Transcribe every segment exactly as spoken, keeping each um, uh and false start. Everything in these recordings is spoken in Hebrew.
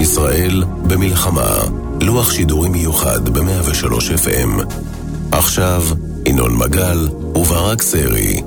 ישראל במלחמה. לוח שידורים מיוחד ב-מאה ושלוש אף אם. עכשיו, ינון מגל וברק סרי.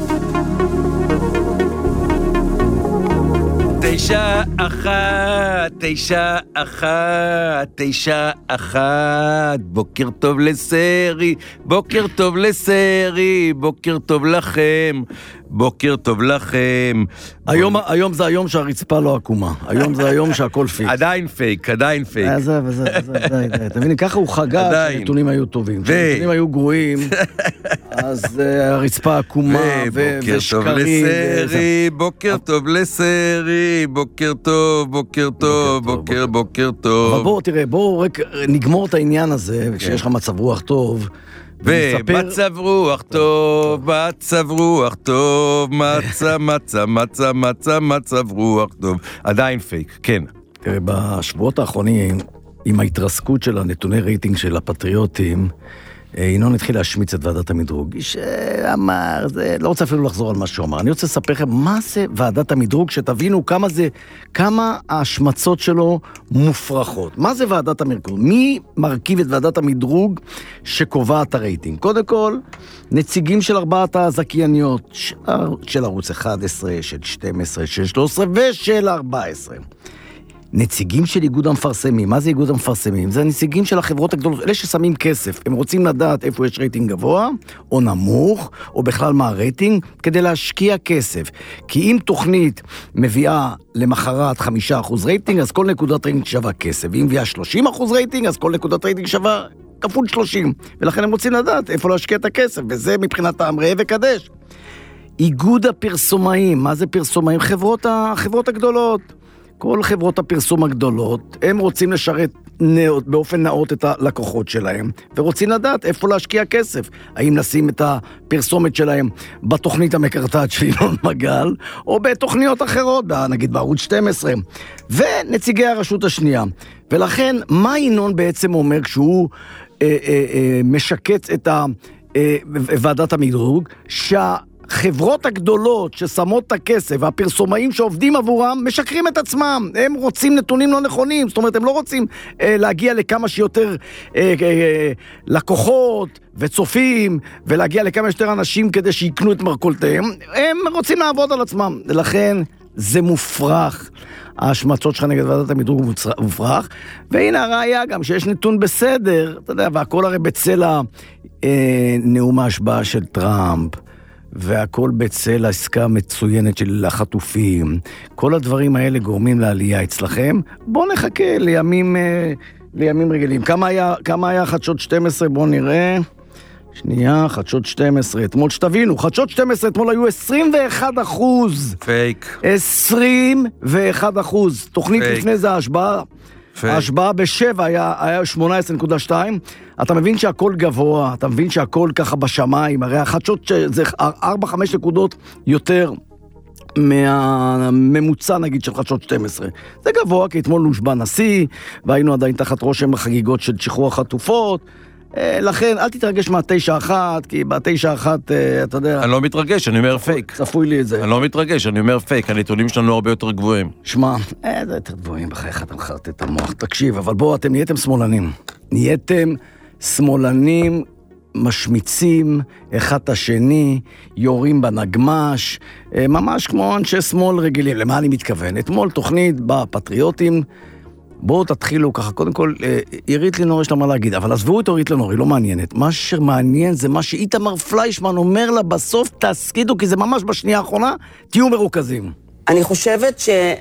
תשע אחת, תשע אחת, תשע אחת, בוקר טוב לסרי, בוקר טוב לסרי, בוקר טוב לכם, בוקר טוב לכם. היום, היום זה היום שהרצפה לא עקומה, היום זה היום שהכל פייק. עדיין פייק, עדיין פייק. זה, זה, זה, זה, זה. אתה מבין, ככה הוא חגג שהנתונים היו טובים, כשהנתונים היו גרועים, אז הרצפה עקומה ובוקר טוב לסרי, בוקר טוב לסרי, בוקר טוב, בוקר טוב, בוקר, בוקר טוב. אבל בואו, תראה, בואו רק נגמור את העניין הזה, כשיש לך מצב רוח טוב, ומצב רוח טוב, מצב רוח טוב, מצב, מצב, מצב, מצב, מצב רוח טוב. עדיין פייק, כן. תראה, בשבועות האחרונים, עם ההתרסקות של הנתוני רייטינג של הפטריוטים, ינון התחיל להשמיץ את ועדת המדרוג. איש אמר, זה, לא רוצה אפילו לחזור על מה שהוא אמר. אני רוצה לספר לכם מה זה ועדת המדרוג, שתבינו כמה זה, כמה ההשמצות שלו מופרכות. מה זה ועדת המדרוג? מי מרכיב את ועדת המדרוג שקובעת הרייטינג? קודם כל, נציגים של ארבעת הזכייניות, של, של ערוץ אחת עשרה, של שתים עשרה, של שלוש עשרה ושל ארבע עשרה. נציגים של איגוד המפרסמים. מה זה איגוד המפרסמים? זה הנציגים של החברות הגדולות, אלה ששמים כסף. הם רוצים לדעת איפה יש רייטינג גבוה, או נמוך, או בכלל מה הרייטינג, כדי להשקיע כסף. כי אם תוכנית מביאה למחרת חמישה אחוז רייטינג, אז כל נקודת רייטינג שווה כסף. ואם מביאה שלושים אחוז רייטינג, אז כל נקודת רייטינג שווה כפול שלושים. ולכן הם רוצים לדעת איפה להשקיע את הכסף, וזה מבחינת ראה וקדש. איגוד הפרסומאים. מה זה פרסומאים? חברות, החברות הגדולות. כל חברות הפרסום הגדולות, הם רוצים לשרת נאות, באופן נאות את הלקוחות שלהם, ורוצים לדעת איפה להשקיע כסף. האם נשים את הפרסומת שלהם בתוכנית המקרטעת של ינון מגל, או בתוכניות אחרות, נגיד בערוץ שתים עשרה, ונציגי הרשות השנייה. ולכן, מה ינון בעצם אומר כשהוא אה, אה, אה, משקץ את ה, אה, ועדת המדרוג? שה... חברות הגדולות ששמות את הכסף והפרסומאים שעובדים עבורם משקרים את עצמם. הם רוצים נתונים לא נכונים. זאת אומרת, הם לא רוצים אה, להגיע לכמה שיותר אה, אה, לקוחות וצופים ולהגיע לכמה שיותר אנשים כדי שיקנו את מרכולתיהם. הם רוצים לעבוד על עצמם. לכן זה מופרך. ההשמצות שלך נגד ועדת המדרוג מופרך. והנה הראיה גם שיש נתון בסדר. אתה יודע, והכל הרי בצל הנאום ההשבעה של טראמפ. והכל בצל העסקה מצוינת של החטופים. כל הדברים האלה גורמים לעלייה אצלכם. בואו נחכה לימים, לימים רגילים. כמה היה, כמה היה חדשות שתים עשרה? בואו נראה. שנייה, חדשות שתים עשרה. אתמול שתבינו, חדשות שתים עשרה אתמול היו עשרים ואחד אחוז. פייק. עשרים ואחד אחוז. תוכנית פייק. לפני זה ההשבעה. ההשבעה בשבע היה, היה שמונה עשרה נקודה שתיים. אתה מבין שהכל גבוה, אתה מבין שהכל ככה בשמיים, הרי החדשות זה ארבע חמש נקודות יותר מהממוצע נגיד של חדשות שתים עשרה. זה גבוה, כי אתמול נושבע נשיא, והיינו עדיין תחת רושם החגיגות של שחרור החטופות, לכן אל תתרגש מהתשע אחת, כי בתשע אחת, אתה יודע... אני לא מתרגש, אני אומר פייק. צפוי לי את זה. אני לא מתרגש, אני אומר פייק, הנתונים שלנו הרבה יותר גבוהים. שמע, זה יותר גבוהים, בחייך אתה מחרת את המוח. תקשיב, אבל בואו, אתם נהייתם שמאלנים. נהייתם שמאלנים, משמיצים אחד את השני, יורים בנגמש, ממש כמו אנשי שמאל רגילים. למה אני מתכוון? אתמול תוכנית בפטריוטים, בואו תתחילו ככה, קודם כל, עירית לינור יש לה מה להגיד, אבל עזבו את עירית לינור, היא לא מעניינת. מה שמעניין זה מה שאיתמר פליישמן אומר לה בסוף, תסקידו, כי זה ממש בשנייה האחרונה, תהיו מרוכזים. אני חושבת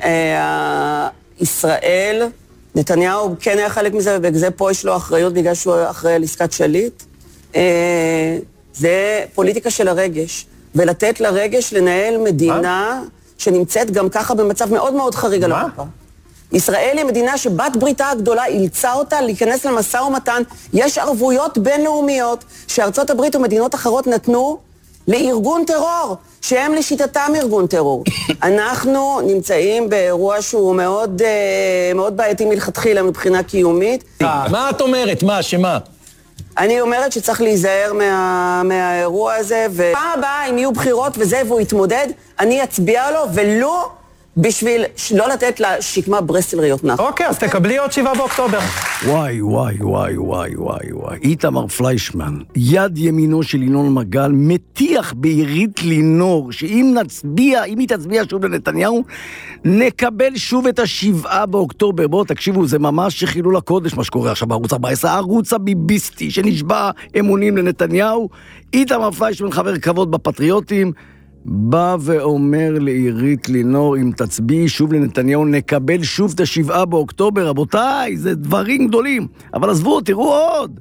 שישראל, נתניהו כן היה חלק מזה, ובגלל פה יש לו אחריות, בגלל שהוא אחראי על עסקת שליט. זה פוליטיקה של הרגש, ולתת לרגש לנהל מדינה שנמצאת גם ככה במצב מאוד מאוד חריג על המפה. ישראל היא מדינה שבת בריתה הגדולה אילצה אותה להיכנס למשא ומתן. יש ערבויות בינלאומיות שארצות הברית ומדינות אחרות נתנו לארגון טרור, שהם לשיטתם ארגון טרור. אנחנו נמצאים באירוע שהוא מאוד, מאוד בעייתי מלכתחילה מבחינה קיומית. מה את אומרת? מה? שמה? אני אומרת שצריך להיזהר מה, מהאירוע הזה, ופעם הבאה אם יהיו בחירות וזה והוא יתמודד, אני אצביע לו, ולא בשביל לא לתת לה שקמה ברסלריות נח. אוקיי, אז תקבלי עוד שבעה באוקטובר. וואי, וואי, וואי, וואי, וואי, וואי. איתמר פליישמן, יד ימינו של ינון מגל, מטיח בעירית לינור, שאם נצביע, אם היא תצביע שוב לנתניהו, נקבל שוב את השבעה באוקטובר. בואו, תקשיבו, זה ממש חילול הקודש מה שקורה עכשיו בערוץ ארבע עשרה, הערוץ הביביסטי שנשבע אמונים לנתניהו. איתמר פליישמן, חבר כבוד בפטריוטים, בא ואומר לעירית לינור, אם תצביעי שוב לנתניהו, נקבל שוב את השבעה באוקטובר. רבותיי, זה דברים גדולים. אבל עזבו, תראו עוד.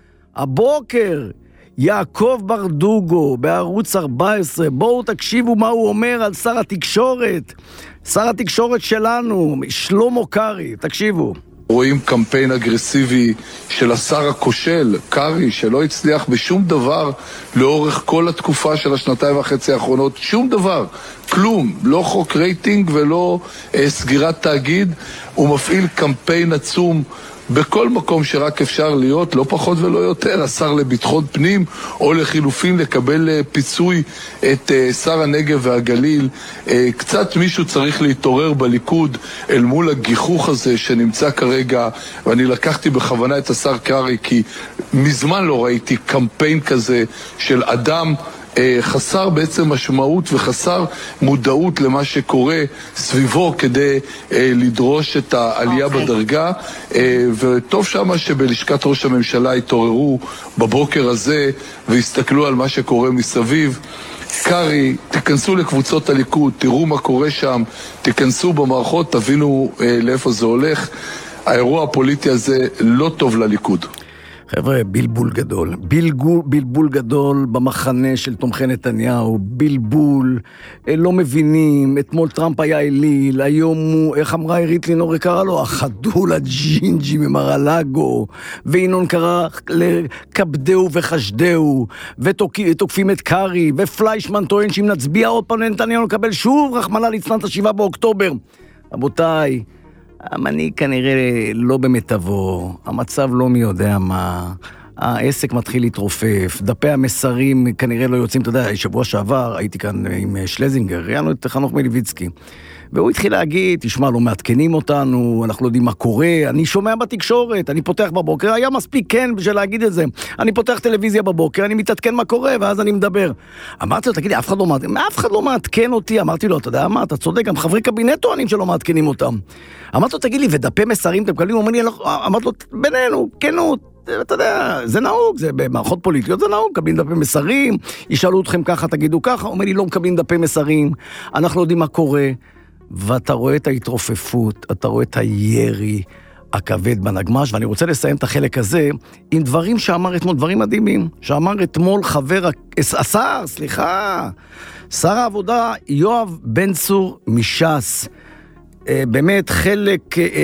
הבוקר, יעקב ברדוגו, בערוץ ארבע עשרה, בואו תקשיבו מה הוא אומר על שר התקשורת. שר התקשורת שלנו, שלמה קרי, תקשיבו. רואים קמפיין אגרסיבי של השר הכושל, קרי, שלא הצליח בשום דבר לאורך כל התקופה של השנתיים וחצי האחרונות, שום דבר, כלום, לא חוק רייטינג ולא אה, סגירת תאגיד. הוא מפעיל קמפיין עצום בכל מקום שרק אפשר להיות, לא פחות ולא יותר, השר לביטחון פנים, או לחילופין לקבל פיצוי את שר הנגב והגליל. קצת מישהו צריך להתעורר בליכוד אל מול הגיחוך הזה שנמצא כרגע, ואני לקחתי בכוונה את השר קרי, כי מזמן לא ראיתי קמפיין כזה של אדם חסר בעצם משמעות וחסר מודעות למה שקורה סביבו כדי לדרוש את העלייה בדרגה. וטוב שמה שבלשכת ראש הממשלה התעוררו בבוקר הזה והסתכלו על מה שקורה מסביב. קרי, תיכנסו לקבוצות הליכוד, תראו מה קורה שם, תיכנסו במערכות, תבינו לאיפה זה הולך. האירוע הפוליטי הזה לא טוב לליכוד. חבר'ה, בלבול גדול. בלגול, בלבול גדול במחנה של תומכי נתניהו. בלבול, לא מבינים. אתמול טראמפ היה אליל, היום הוא, איך אמרה עירית לינור, קרא לו החדול הג'ינג'י ממרלגו, וינון קרא לקבדהו וחשדהו, ותוקפים את קרי, ופליישמן טוען שאם נצביע עוד פעם לנתניהו נקבל שוב רחמנא ליצלן את השבעה באוקטובר. רבותיי, המנהיג כנראה לא במיטבו, המצב לא מי יודע מה, העסק מתחיל להתרופף, דפי המסרים כנראה לא יוצאים. אתה יודע, שבוע שעבר הייתי כאן עם שלזינגר, ראינו את חנוך מלביצקי, והוא התחיל להגיד, תשמע, לא מעדכנים אותנו, אנחנו לא יודעים מה קורה, אני שומע בתקשורת, אני פותח בבוקר, היה מספיק כן בשביל להגיד את זה, אני פותח טלוויזיה בבוקר, אני מתעדכן מה קורה, ואז אני מדבר. אמרתי לו, תגידי, אף אחד לא מעדכן, אף אחד לא מעדכן אותי, אמרתי לו, אתה יודע מה, אתה צודק, גם חברי קבינט טוענים שלא מעדכנים אותם. אמרתי לו, תגיד לי, ודפי מסרים אתם מקבלים? אמרתי לו, בינינו, כנות, אתה יודע, זה נהוג, זה במערכות פוליטיות, זה נהוג, מקבלים דפי מסרים, ישאלו אתכם ככה, תגידו ככה, אומר לי, לא מקבלים דפי מסרים, אנחנו לא יודעים מה קורה. ואתה רואה את ההתרופפות, אתה רואה את הירי הכבד בנגמש, ואני רוצה לסיים את החלק הזה עם דברים שאמר אתמול, דברים מדהימים, שאמר אתמול חבר, השר, סליחה, שר העבודה יואב בן צור מש"ס, באמת חלק,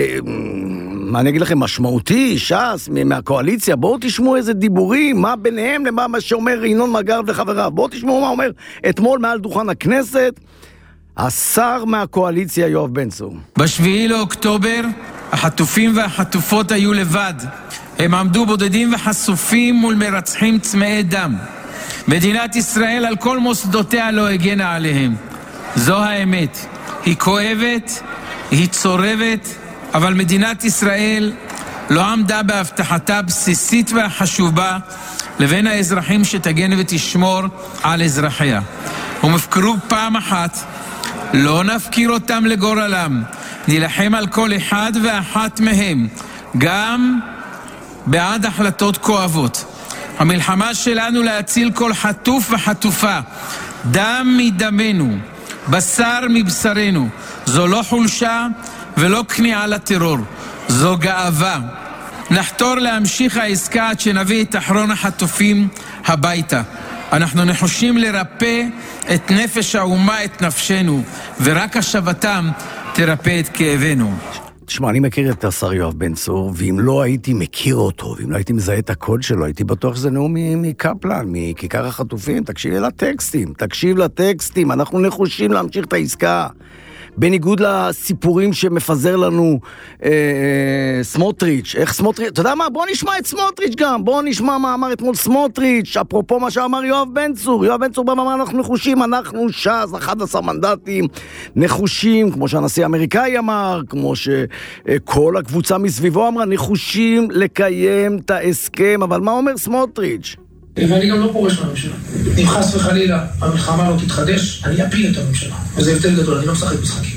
מה אני אגיד לכם, משמעותי, ש"ס, מהקואליציה, בואו תשמעו איזה דיבורים, מה ביניהם למה מה שאומר ינון מגל וחבריו, בואו תשמעו מה אומר אתמול מעל דוכן הכנסת, השר מהקואליציה יואב בן צור. בשביעי לאוקטובר החטופים והחטופות היו לבד. הם עמדו בודדים וחשופים מול מרצחים צמאי דם. מדינת ישראל על כל מוסדותיה לא הגנה עליהם. זו האמת. היא כואבת, היא צורבת, אבל מדינת ישראל לא עמדה בהבטחתה הבסיסית והחשובה לבין האזרחים שתגן ותשמור על אזרחיה. הם הפקרו פעם אחת, לא נפקיר אותם לגורלם, נלחם על כל אחד ואחת מהם, גם בעד החלטות כואבות. המלחמה שלנו להציל כל חטוף וחטופה, דם מדמנו, בשר מבשרנו, זו לא חולשה ולא כניעה לטרור, זו גאווה. נחתור להמשיך העסקה עד שנביא את אחרון החטופים הביתה. אנחנו נחושים לרפא את נפש האומה, את נפשנו, ורק השבתם תרפא את כאבנו. תשמע, אני מכיר את השר יואב בן צור, ואם לא הייתי מכיר אותו, ואם לא הייתי מזהה את הקול שלו, הייתי בטוח שזה נאום מקפלן, מכיכר החטופים. תקשיב לטקסטים, תקשיב לטקסטים, אנחנו נחושים להמשיך את העסקה. בניגוד לסיפורים שמפזר לנו אה, אה, סמוטריץ', איך סמוטריץ', אתה יודע מה? בוא נשמע את סמוטריץ' גם, בוא נשמע מה אמר אתמול סמוטריץ', אפרופו מה שאמר יואב בן צור, יואב בן צור בא ואמר, אנחנו נחושים, אנחנו ש"ס, אחד עשר מנדטים, נחושים, כמו שהנשיא האמריקאי אמר, כמו שכל הקבוצה מסביבו אמרה, נחושים לקיים את ההסכם, אבל מה אומר סמוטריץ'? ואני גם לא פורש מהממשלה. אם חס וחלילה המלחמה לא תתחדש, אני אפיל את הממשלה. וזה הבדל גדול, אני לא משחק משחקים.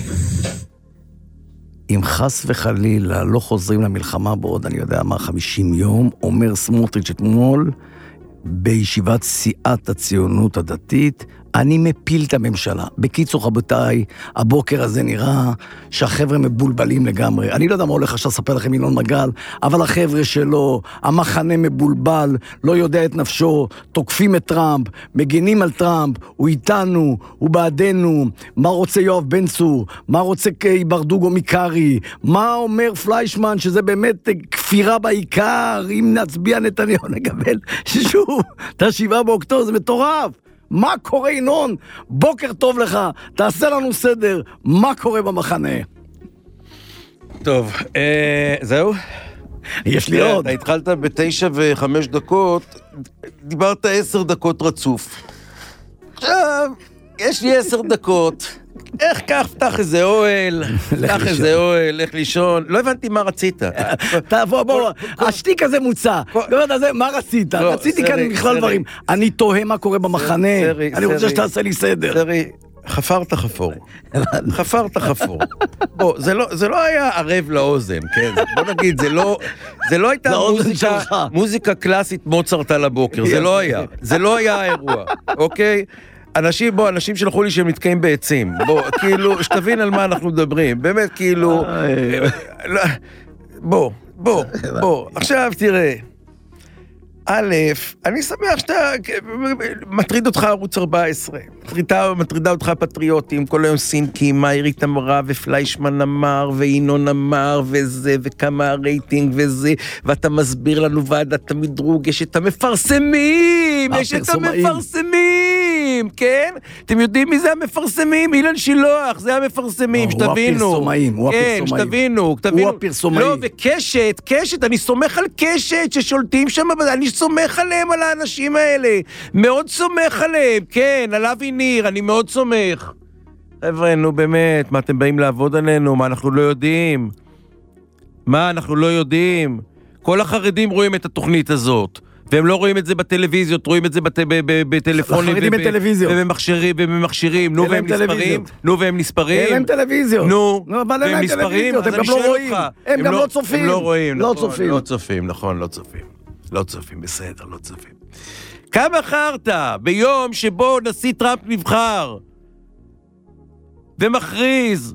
אם חס וחלילה לא חוזרים למלחמה בעוד, אני יודע מה, חמישים יום, אומר סמוטריץ' אתמול, בישיבת סיעת הציונות הדתית, אני מפיל את הממשלה. בקיצור, רבותיי, הבוקר הזה נראה שהחבר'ה מבולבלים לגמרי. אני לא יודע מה הולך עכשיו לספר לכם ינון מגל, אבל החבר'ה שלו, המחנה מבולבל, לא יודע את נפשו, תוקפים את טראמפ, מגינים על טראמפ, הוא איתנו, הוא בעדנו, מה רוצה יואב בן צור, מה רוצה ברדוגו מקרי, מה אומר פליישמן, שזה באמת כפירה בעיקר, אם נצביע נתניהו נקבל שוב, את השבעה באוקטובר, זה מטורף. מה קורה ינון? בוקר טוב לך, תעשה לנו סדר, מה קורה במחנה? טוב, אה, זהו? יש לי עוד. אתה התחלת בתשע וחמש דקות, דיברת עשר דקות רצוף. עכשיו, יש לי עשר דקות, איך כך, פתח איזה אוהל, פתח איזה אוהל, לך לישון, לא הבנתי מה רצית. תבוא, בוא, השתיק הזה מוצא, מה רצית? רציתי כאן בכלל דברים. אני תוהה מה קורה במחנה, אני רוצה שתעשה לי סדר. סרי, חפרת חפור. חפרת חפור. בוא, זה לא היה ערב לאוזן, כן? בוא נגיד, זה לא הייתה מוזיקה קלאסית מוצרט על הבוקר, זה לא היה. זה לא היה האירוע, אוקיי? אנשים, בוא, אנשים שלחו לי שהם נתקעים בעצים. בוא, כאילו, שתבין על מה אנחנו מדברים. באמת, כאילו... בוא, בוא, בוא. עכשיו, תראה. א', אני שמח שאתה... מטריד אותך ערוץ ארבע עשרה. מטרידה, מטרידה אותך פטריוטים. כל היום סינקים, מה עירית אמרה, ופליישמן אמר, וינון אמר, וזה, וכמה הרייטינג וזה. ואתה מסביר לנו ועדת המדרוג, יש את המפרסמים! יש את המפרסמים! כן? אתם יודעים מי זה המפרסמים? אילן שילוח, זה המפרסמים, שתבינו. הוא הפרסומאים, הוא הפרסומאים. כן, שתבינו, שתבינו. הוא הפרסומאים. לא, וקשת, קשת, אני סומך על קשת ששולטים שם, אני סומך עליהם, על האנשים האלה. מאוד סומך עליהם, כן, על אבי ניר, אני מאוד סומך. חבר'ה, נו באמת, מה אתם באים לעבוד עלינו? מה אנחנו לא יודעים? מה אנחנו לא יודעים? כל החרדים רואים את התוכנית הזאת. והם לא רואים את זה בטלוויזיות, רואים את זה בטלפונים ובמכשירים, נו והם נספרים, נו והם נספרים, אין להם טלוויזיות, נו, והם נספרים, הם גם לא רואים, הם גם לא צופים, הם לא רואים, לא צופים, לא צופים, נכון, לא צופים, לא צופים, בסדר, לא צופים. כמה חרת ביום שבו נשיא טראמפ נבחר ומכריז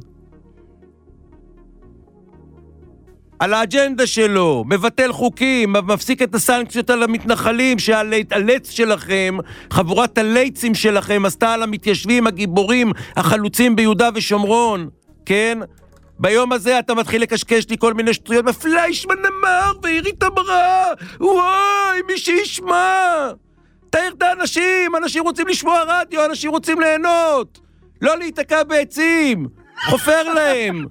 על האג'נדה שלו, מבטל חוקים, מפסיק את הסנקציות על המתנחלים, שהלץ שלכם, חבורת הליצים שלכם, עשתה על המתיישבים, הגיבורים, החלוצים ביהודה ושומרון, כן? ביום הזה אתה מתחיל לקשקש לי כל מיני שטויות, ופליישמן אמר, ועירית אמרה, וואי, מי שישמע. תאיר את האנשים, אנשים רוצים לשמוע רדיו, אנשים רוצים ליהנות, לא להתקע בעצים, חופר להם.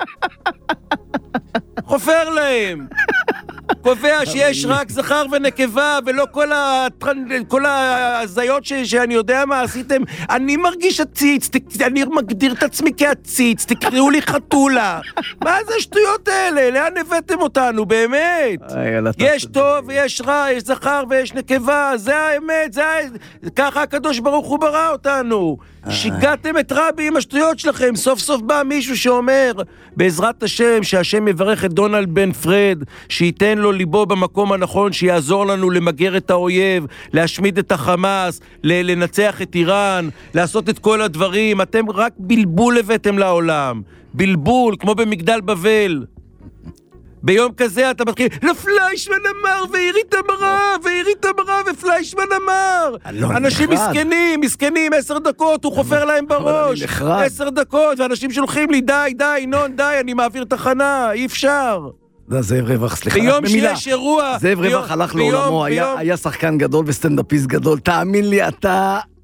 חופר להם. קובע שיש רק זכר ונקבה, ולא כל, הטרנ... כל הזיות ש... שאני יודע מה עשיתם. אני מרגיש עציץ, ת... אני מגדיר את עצמי כעציץ, תקראו לי חתולה. מה זה השטויות האלה? לאן הבאתם אותנו, באמת? יש טוב ויש רע, יש זכר ויש נקבה, זה האמת, זה ה... ככה הקדוש ברוך הוא ברא אותנו. שיגעתם את רבי עם השטויות שלכם. סוף סוף בא מישהו שאומר, בעזרת השם, שהשם יברך את דונלד בן פרד, שייתן לו ליבו במקום הנכון, שיעזור לנו למגר את האויב, להשמיד את החמאס, לנצח את איראן, לעשות את כל הדברים. אתם רק בלבול הבאתם לעולם. בלבול, כמו במגדל בבל. ביום כזה אתה מתחיל, לפליישמן אמר, ועירית אמרה, ועירית אמרה, ופליישמן אמר. אנשים מסכנים, מסכנים, עשר דקות, הוא חופר להם בראש. עשר דקות, ואנשים שולחים לי, די, די, נון, די, אני מעביר תחנה, אי אפשר. זאב רווח, סליחה, ביום שיש אירוע... זאב רווח הלך לעולמו, היה שחקן גדול וסטנדאפיסט גדול, תאמין לי, אתה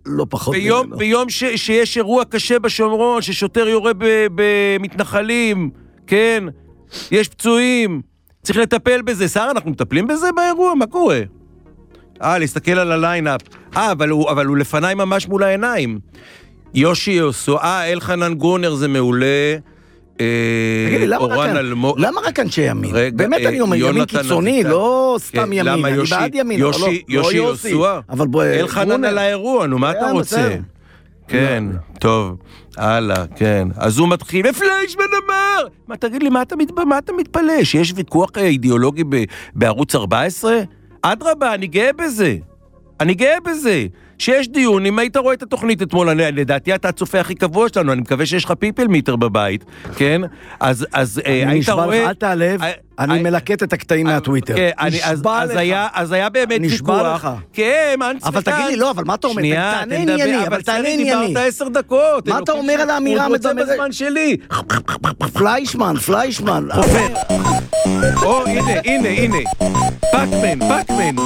לא פחות ביום, ממנו. ביום ש, שיש אירוע קשה בשומרון, ששוטר יורה במתנחלים, כן, יש פצועים, צריך לטפל בזה. שר, אנחנו מטפלים בזה באירוע? מה קורה? אה, להסתכל על הליינאפ. אה, אבל הוא, אבל הוא לפניי ממש מול העיניים. יושי יוסו, אה, אלחנן גונר זה מעולה. תגידי, למה רק אנשי ימין? באמת אני אומר, ימין קיצוני, לא סתם ימין, אני בעד ימין. יושי יוסוע? אלחנן על האירוע, נו, מה אתה רוצה? כן, טוב, הלאה, כן. אז הוא מתחיל, ופליישמן אמר! מה, תגיד לי, מה אתה מתפלא? שיש ויכוח אידיאולוגי בערוץ ארבע עשרה? אדרבה, אני גאה בזה. אני גאה בזה. שיש דיון, אם היית רואה את התוכנית אתמול, לדעתי אתה הצופה הכי קבוע שלנו, אני מקווה שיש לך פיפל מיטר בבית, כן? אז, אז היית רואה... אל תעלב, אני מלקט את הקטעים מהטוויטר. נשבע לך. אז היה באמת ויכוח. נשבע לך. כן, אבל תגיד לי, לא, אבל מה אתה אומר? תענה ענייני, אבל תענה ענייני. דיברת עשר דקות. מה אתה אומר על האמירה המדמרת? בזמן שלי. פליישמן, פליישמן. או, הנה, הנה, הנה. פאקמן, פאקמן.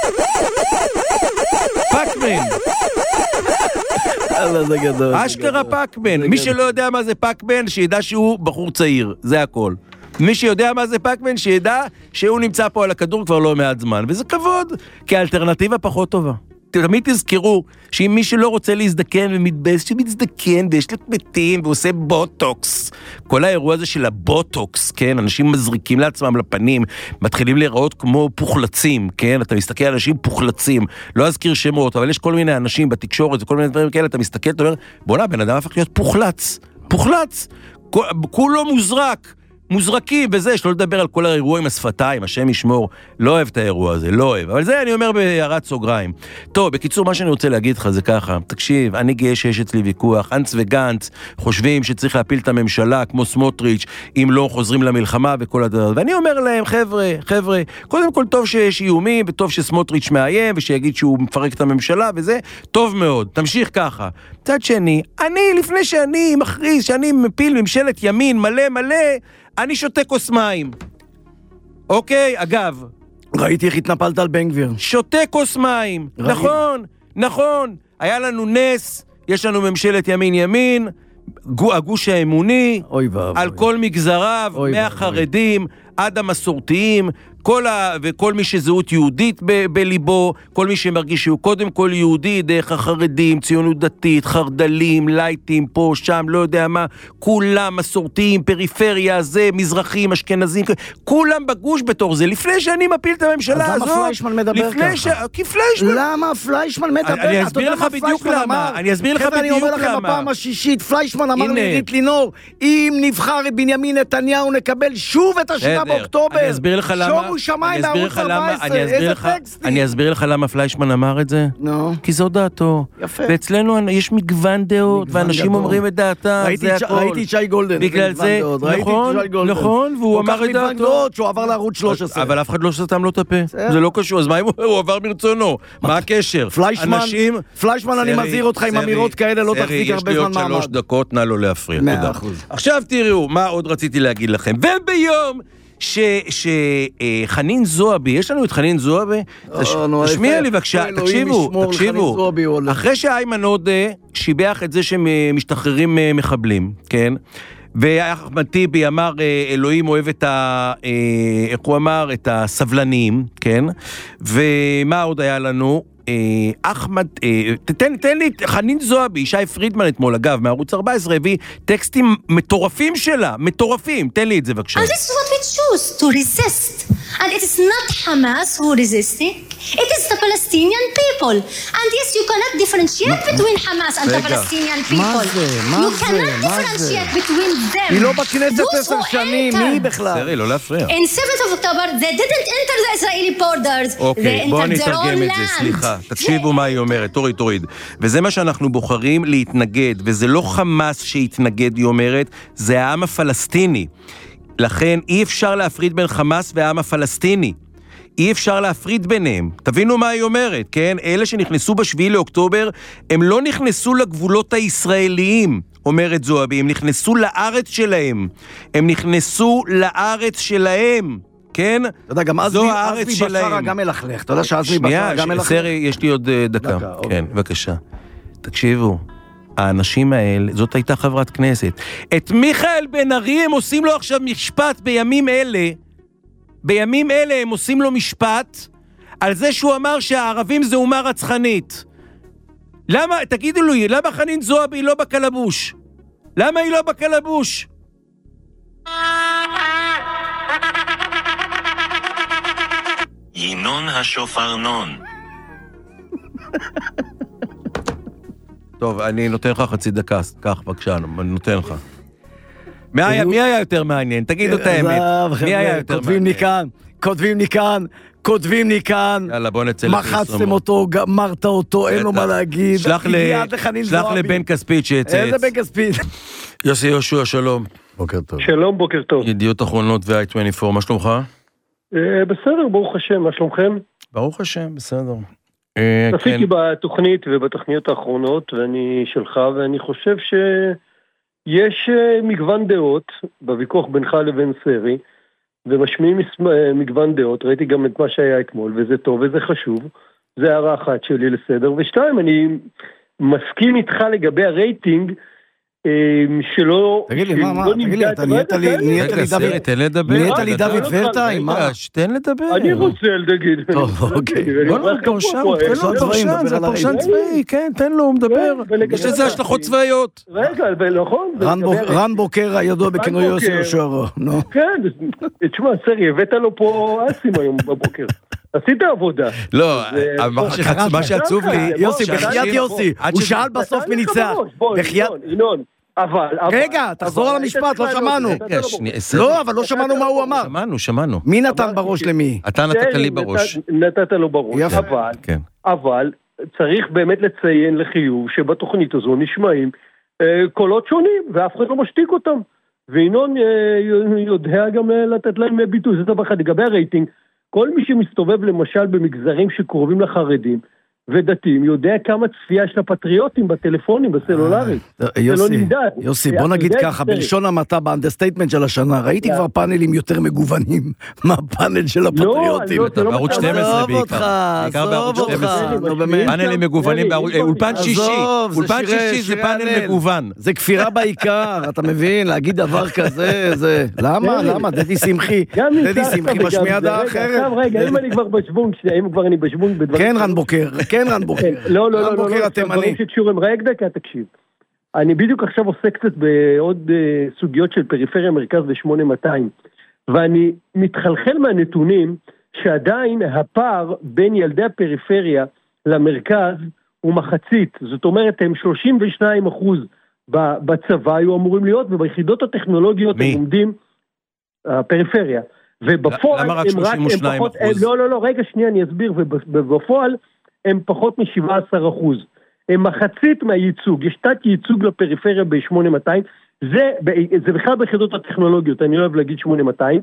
פאקמן. זה גדול. אשכרה פאקמן. מי שלא יודע מה זה פאקמן, שידע שהוא בחור צעיר. זה הכל. מי שיודע מה זה פאקמן, שידע שהוא נמצא פה על הכדור כבר לא מעט זמן. וזה כבוד, כי האלטרנטיבה פחות טובה. תמיד תזכרו שאם מי שלא רוצה להזדקן ומתבאס, שמתזדקן ויש לו מתים ועושה בוטוקס. כל האירוע הזה של הבוטוקס, כן? אנשים מזריקים לעצמם לפנים, מתחילים להיראות כמו פוחלצים, כן? אתה מסתכל על אנשים פוחלצים, לא אזכיר שמות, אבל יש כל מיני אנשים בתקשורת וכל מיני דברים כאלה, אתה מסתכל, אתה אומר, בוא'נה, בן אדם הפך להיות פוחלץ, פוחלץ, כולו מוזרק. מוזרקים וזה, שלא לדבר על כל האירוע עם השפתיים, השם ישמור, לא אוהב את האירוע הזה, לא אוהב, אבל זה אני אומר בהערת סוגריים. טוב, בקיצור, מה שאני רוצה להגיד לך זה ככה, תקשיב, אני גאה שיש אצלי ויכוח, אנץ וגנץ חושבים שצריך להפיל את הממשלה, כמו סמוטריץ', אם לא חוזרים למלחמה וכל הדבר, ואני אומר להם, חבר'ה, חבר'ה, קודם כל טוב שיש איומים, וטוב שסמוטריץ' מאיים, ושיגיד שהוא מפרק את הממשלה, וזה טוב מאוד, תמשיך ככה. צד שני, אני, לפני שאני מכריז, שאני מפיל ממשלת ימין מלא מלא, אני שותה כוס מים. אוקיי, אגב. ראיתי איך התנפלת על בן גביר. שותה כוס מים. ראי. נכון, נכון. היה לנו נס, יש לנו ממשלת ימין ימין, הגוש האמוני, אוי ואבוי. על כל מגזריו, מהחרדים עד המסורתיים, כל ה... וכל מי שזהות יהודית ב... בליבו, כל מי שמרגיש שהוא קודם כל יהודי, דרך החרדים, ציונות דתית, חרדלים, לייטים, פה, שם, לא יודע מה, כולם מסורתיים, פריפריה, זה, מזרחים, אשכנזים, כולם בגוש בתור זה, לפני שאני מפיל את הממשלה הזאת. אז למה פליישמן מדבר ככה? ש... כי פליישמן... למה פליישמן מדבר? אני אסביר לך בדיוק למה. אני אסביר לך בדיוק למה. אני אומר לכם הפעם השישית, פליישמן אמר לעירית לינור, אם נבחר את בנימין נתניהו נקבל שוב את השבעה באוקטובר. אני אסביר לך למה. שומו שמיים בערוץ ארבע עשרה, איזה טקסטים. אני אסביר לך למה פליישמן אמר את זה. נו. כי זו דעתו. יפה. ואצלנו יש מגוון דעות, ואנשים אומרים את דעתה, זה הכל. ראיתי שי גולדן. בגלל זה, נכון, נכון, והוא אמר את דעתו. שהוא עבר לערוץ שלוש עשרה. אבל אף אחד לא סתם לו את הפה. זה לא קשור, אז מה אם הוא עבר מרצונו? מה הקשר? פליישמן, אני מזהיר אותך עם אמירות כאלה, לא תחזיק הרבה זמן מעמד. יש לי עוד שלוש דקות, נא לא להפריע. תודה. עכשיו תראו, מה עוד רציתי להגיד לכם. וביום שחנין זועבי, יש לנו את חנין זועבי, תשמיע לי בבקשה, תקשיבו, תקשיבו, אחרי שאיימן עודה שיבח את זה שמשתחררים מחבלים, כן? ואחמד טיבי אמר, אלוהים אוהב את ה... איך הוא אמר? את הסבלניים, כן? ומה עוד היה לנו? אחמד, תן, תן לי, חנין זועבי, שי פרידמן אתמול, אגב, מערוץ ארבע עשרה, הביא טקסטים מטורפים שלה, מטורפים, תן לי את זה בבקשה. And this is what we choose, to resist. And it is not Hamas who resisting, it is the Palestinian people. And yes, you cannot differentiate between Hamas and the Palestinian people. מה זה? מה You זה? cannot מה differentiate between them. היא לא בכנסת עשר שנים, מי בכלל? סרי, לא להפריע. In seventh of October, they didn't enter the Israeli borders. אוקיי, בואו נתרגם את זה, סליחה. תקשיבו מה היא אומרת, תוריד, תוריד. וזה מה שאנחנו בוחרים להתנגד, וזה לא חמאס שהתנגד, היא אומרת, זה העם הפלסטיני. לכן אי אפשר להפריד בין חמאס והעם הפלסטיני. אי אפשר להפריד ביניהם. תבינו מה היא אומרת, כן? אלה שנכנסו בשביעי לאוקטובר, הם לא נכנסו לגבולות הישראליים, אומרת זועבי, הם נכנסו לארץ שלהם. הם נכנסו לארץ שלהם. כן? אתה יודע, גם עזמי בשרה גם מלכלך. אתה יודע שעזמי בשרה גם מלכלך? סרי, יש לי עוד דקה. כן, בבקשה. תקשיבו, האנשים האלה, זאת הייתה חברת כנסת. את מיכאל בן ארי הם עושים לו עכשיו משפט בימים אלה, בימים אלה הם עושים לו משפט, על זה שהוא אמר שהערבים זה אומה רצחנית. למה, תגידו לי, למה חנין זועבי לא בקלבוש? למה היא לא בקלבוש? ינון השופרנון. טוב, אני נותן לך חצי דקה, כך בבקשה, אני נותן לך. מי היה, מי היה יותר מעניין? תגידו את האמת. מי היה יותר מעניין? כותבים לי כאן, כותבים לי כאן, כותבים לי כאן. יאללה, בוא נצא לפרסומות. מחצתם אותו, גמרת אותו, אין לו מה להגיד. שלח לבן כספית שיצא. איזה בן כספית? יוסי יהושע, שלום. בוקר טוב. שלום, בוקר טוב. ידיעות אחרונות ו-איי עשרים וארבע, מה שלומך? בסדר, ברוך השם, מה שלומכם? ברוך השם, בסדר. עשיתי בתוכנית ובתוכניות האחרונות, ואני שלך, ואני חושב שיש מגוון דעות בוויכוח בינך לבין סרי, ומשמיעים מגוון דעות, ראיתי גם את מה שהיה אתמול, וזה טוב וזה חשוב, זה הערה אחת שלי לסדר, ושתיים, אני מסכים איתך לגבי הרייטינג, שלא... תגיד לי, מה, מה, תגיד לי, אתה נהיית לי, נהיית לי דוד, תן לדבר. נהיית לי דוד ורטיים, מה? תן לדבר. אני רוצה להגיד. טוב, אוקיי. בוא נראה פרשן, תן לו פרשן, זה פרשן צבאי, כן, תן לו, הוא מדבר. יש לזה השלכות צבאיות. רגע, נכון. רן בוקר הידוע בכינוי יוסי יהושע, נו. כן, תשמע, סרי, הבאת לו פה אסים היום בבוקר. עשית עבודה. לא, מה שעצוב לי... יוסי, בחייאת יוסי, הוא שאל בסוף מי ניצח. בחייאת... ינון, אבל... רגע, תחזור על המשפט, לא שמענו. לא, אבל לא שמענו מה הוא אמר. שמענו, שמענו. מי נתן בראש למי? אתה נתת לי בראש. נתת לו בראש, אבל... אבל צריך באמת לציין לחיוב שבתוכנית הזו נשמעים קולות שונים, ואף אחד לא משתיק אותם. וינון יודע גם לתת להם ביטוי, זה דבר אחד, לגבי הרייטינג, כל מי שמסתובב למשל במגזרים שקרובים לחרדים ודתיים, יודע כמה צפייה יש לפטריוטים בטלפונים, בסלולרי. יוסי, יוסי, בוא נגיד ככה, בלשון המעטה, באנדרסטייטמנט של השנה, ראיתי כבר פאנלים יותר מגוונים מהפאנל של הפטריוטים. בערוץ שתים עשרה בעיקר. בעיקר בערוץ שתים עשרה. פאנלים מגוונים, אולפן שישי. אולפן שישי זה פאנל מגוון. זה כפירה בעיקר, אתה מבין? להגיד דבר כזה, זה... למה? למה? דדי שמחי. דדי שמחי משמיע דעה אחרת. רגע, אם אני כבר בשוונג, אם כבר אני בשוונג... כן, רן בוקר. כן, רן בוקר. לא, לא, לא, לא, לא, דברים שקשורים, רק דקה, תקשיב. אני בדיוק עכשיו עושה קצת בעוד סוגיות של פריפריה מרכז ב-שמונה מאתיים, ואני מתחלחל מהנתונים שעדיין הפער בין ילדי הפריפריה למרכז הוא מחצית, זאת אומרת הם שלושים ושניים אחוז בצבא היו אמורים להיות, וביחידות הטכנולוגיות הם עומדים, הפריפריה, ובפועל למה רק שלושים ושניים אחוז? לא, לא, לא, רגע שנייה אני אסביר, ובפועל הם פחות מ-שבעה עשר אחוז. הם מחצית מהייצוג. יש תת ייצוג לפריפריה ב-שמונה מאתיים. זה, זה בכלל ביחידות הטכנולוגיות. אני לא אוהב להגיד שמונה מאתיים.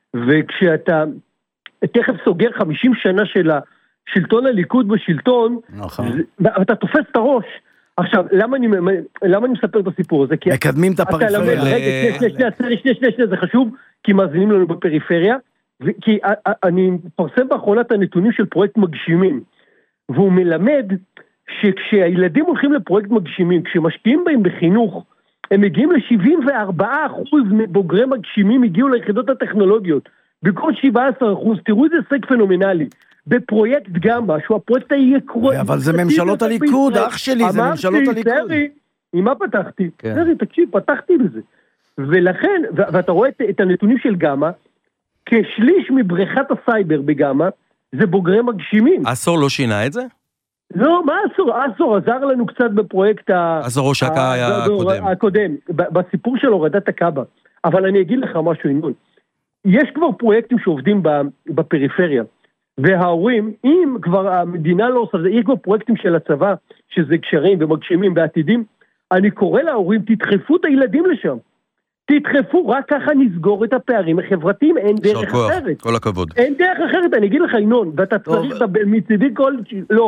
וכשאתה תכף סוגר חמישים שנה של השלטון הליכוד בשלטון, זה, אתה תופס את הראש. עכשיו, למה אני, למה אני מספר את הסיפור הזה? מקדמים את הפריפריה. רגע, שנייה, שנייה, שנייה, שנייה, זה חשוב, כי מאזינים לנו בפריפריה. כי אני פרסם באחרונה את הנתונים של פרויקט מגשימים. והוא מלמד שכשהילדים הולכים לפרויקט מגשימים, כשמשקיעים בהם בחינוך, הם מגיעים ל-שבעים וארבעה אחוז מבוגרי מגשימים הגיעו ליחידות הטכנולוגיות, במקום שבעה עשר אחוז, תראו איזה הישג פנומנלי, בפרויקט גמבה, שהוא הפרויקט היקר... אבל זה ממשלות הליכוד, אח שלי, זה ממשלות הליכוד. אמרתי, עם מה פתחתי? סרי, תקשיב, פתחתי בזה. ולכן, ואתה רואה את הנתונים של גמבה, כשליש מבריכת הסייבר בגמבה, זה בוגרי מגשימים. עשור לא שינה את זה? לא, מה עשור? עשור עזר לנו קצת בפרויקט עשור ראשקה הקודם. הקודם, בסיפור של הורדת הקאבה. אבל אני אגיד לך משהו, ינון. יש כבר פרויקטים שעובדים בפריפריה, וההורים, אם כבר המדינה לא עושה, יש כבר פרויקטים של הצבא, שזה קשרים ומגשימים בעתידים, אני קורא להורים, תדחפו את הילדים לשם. תדחפו, רק ככה נסגור את הפערים החברתיים, אין דרך אחרת. כל הכבוד. אין דרך אחרת, אני אגיד לך, ינון, ואתה צריך מצידי כל... לא,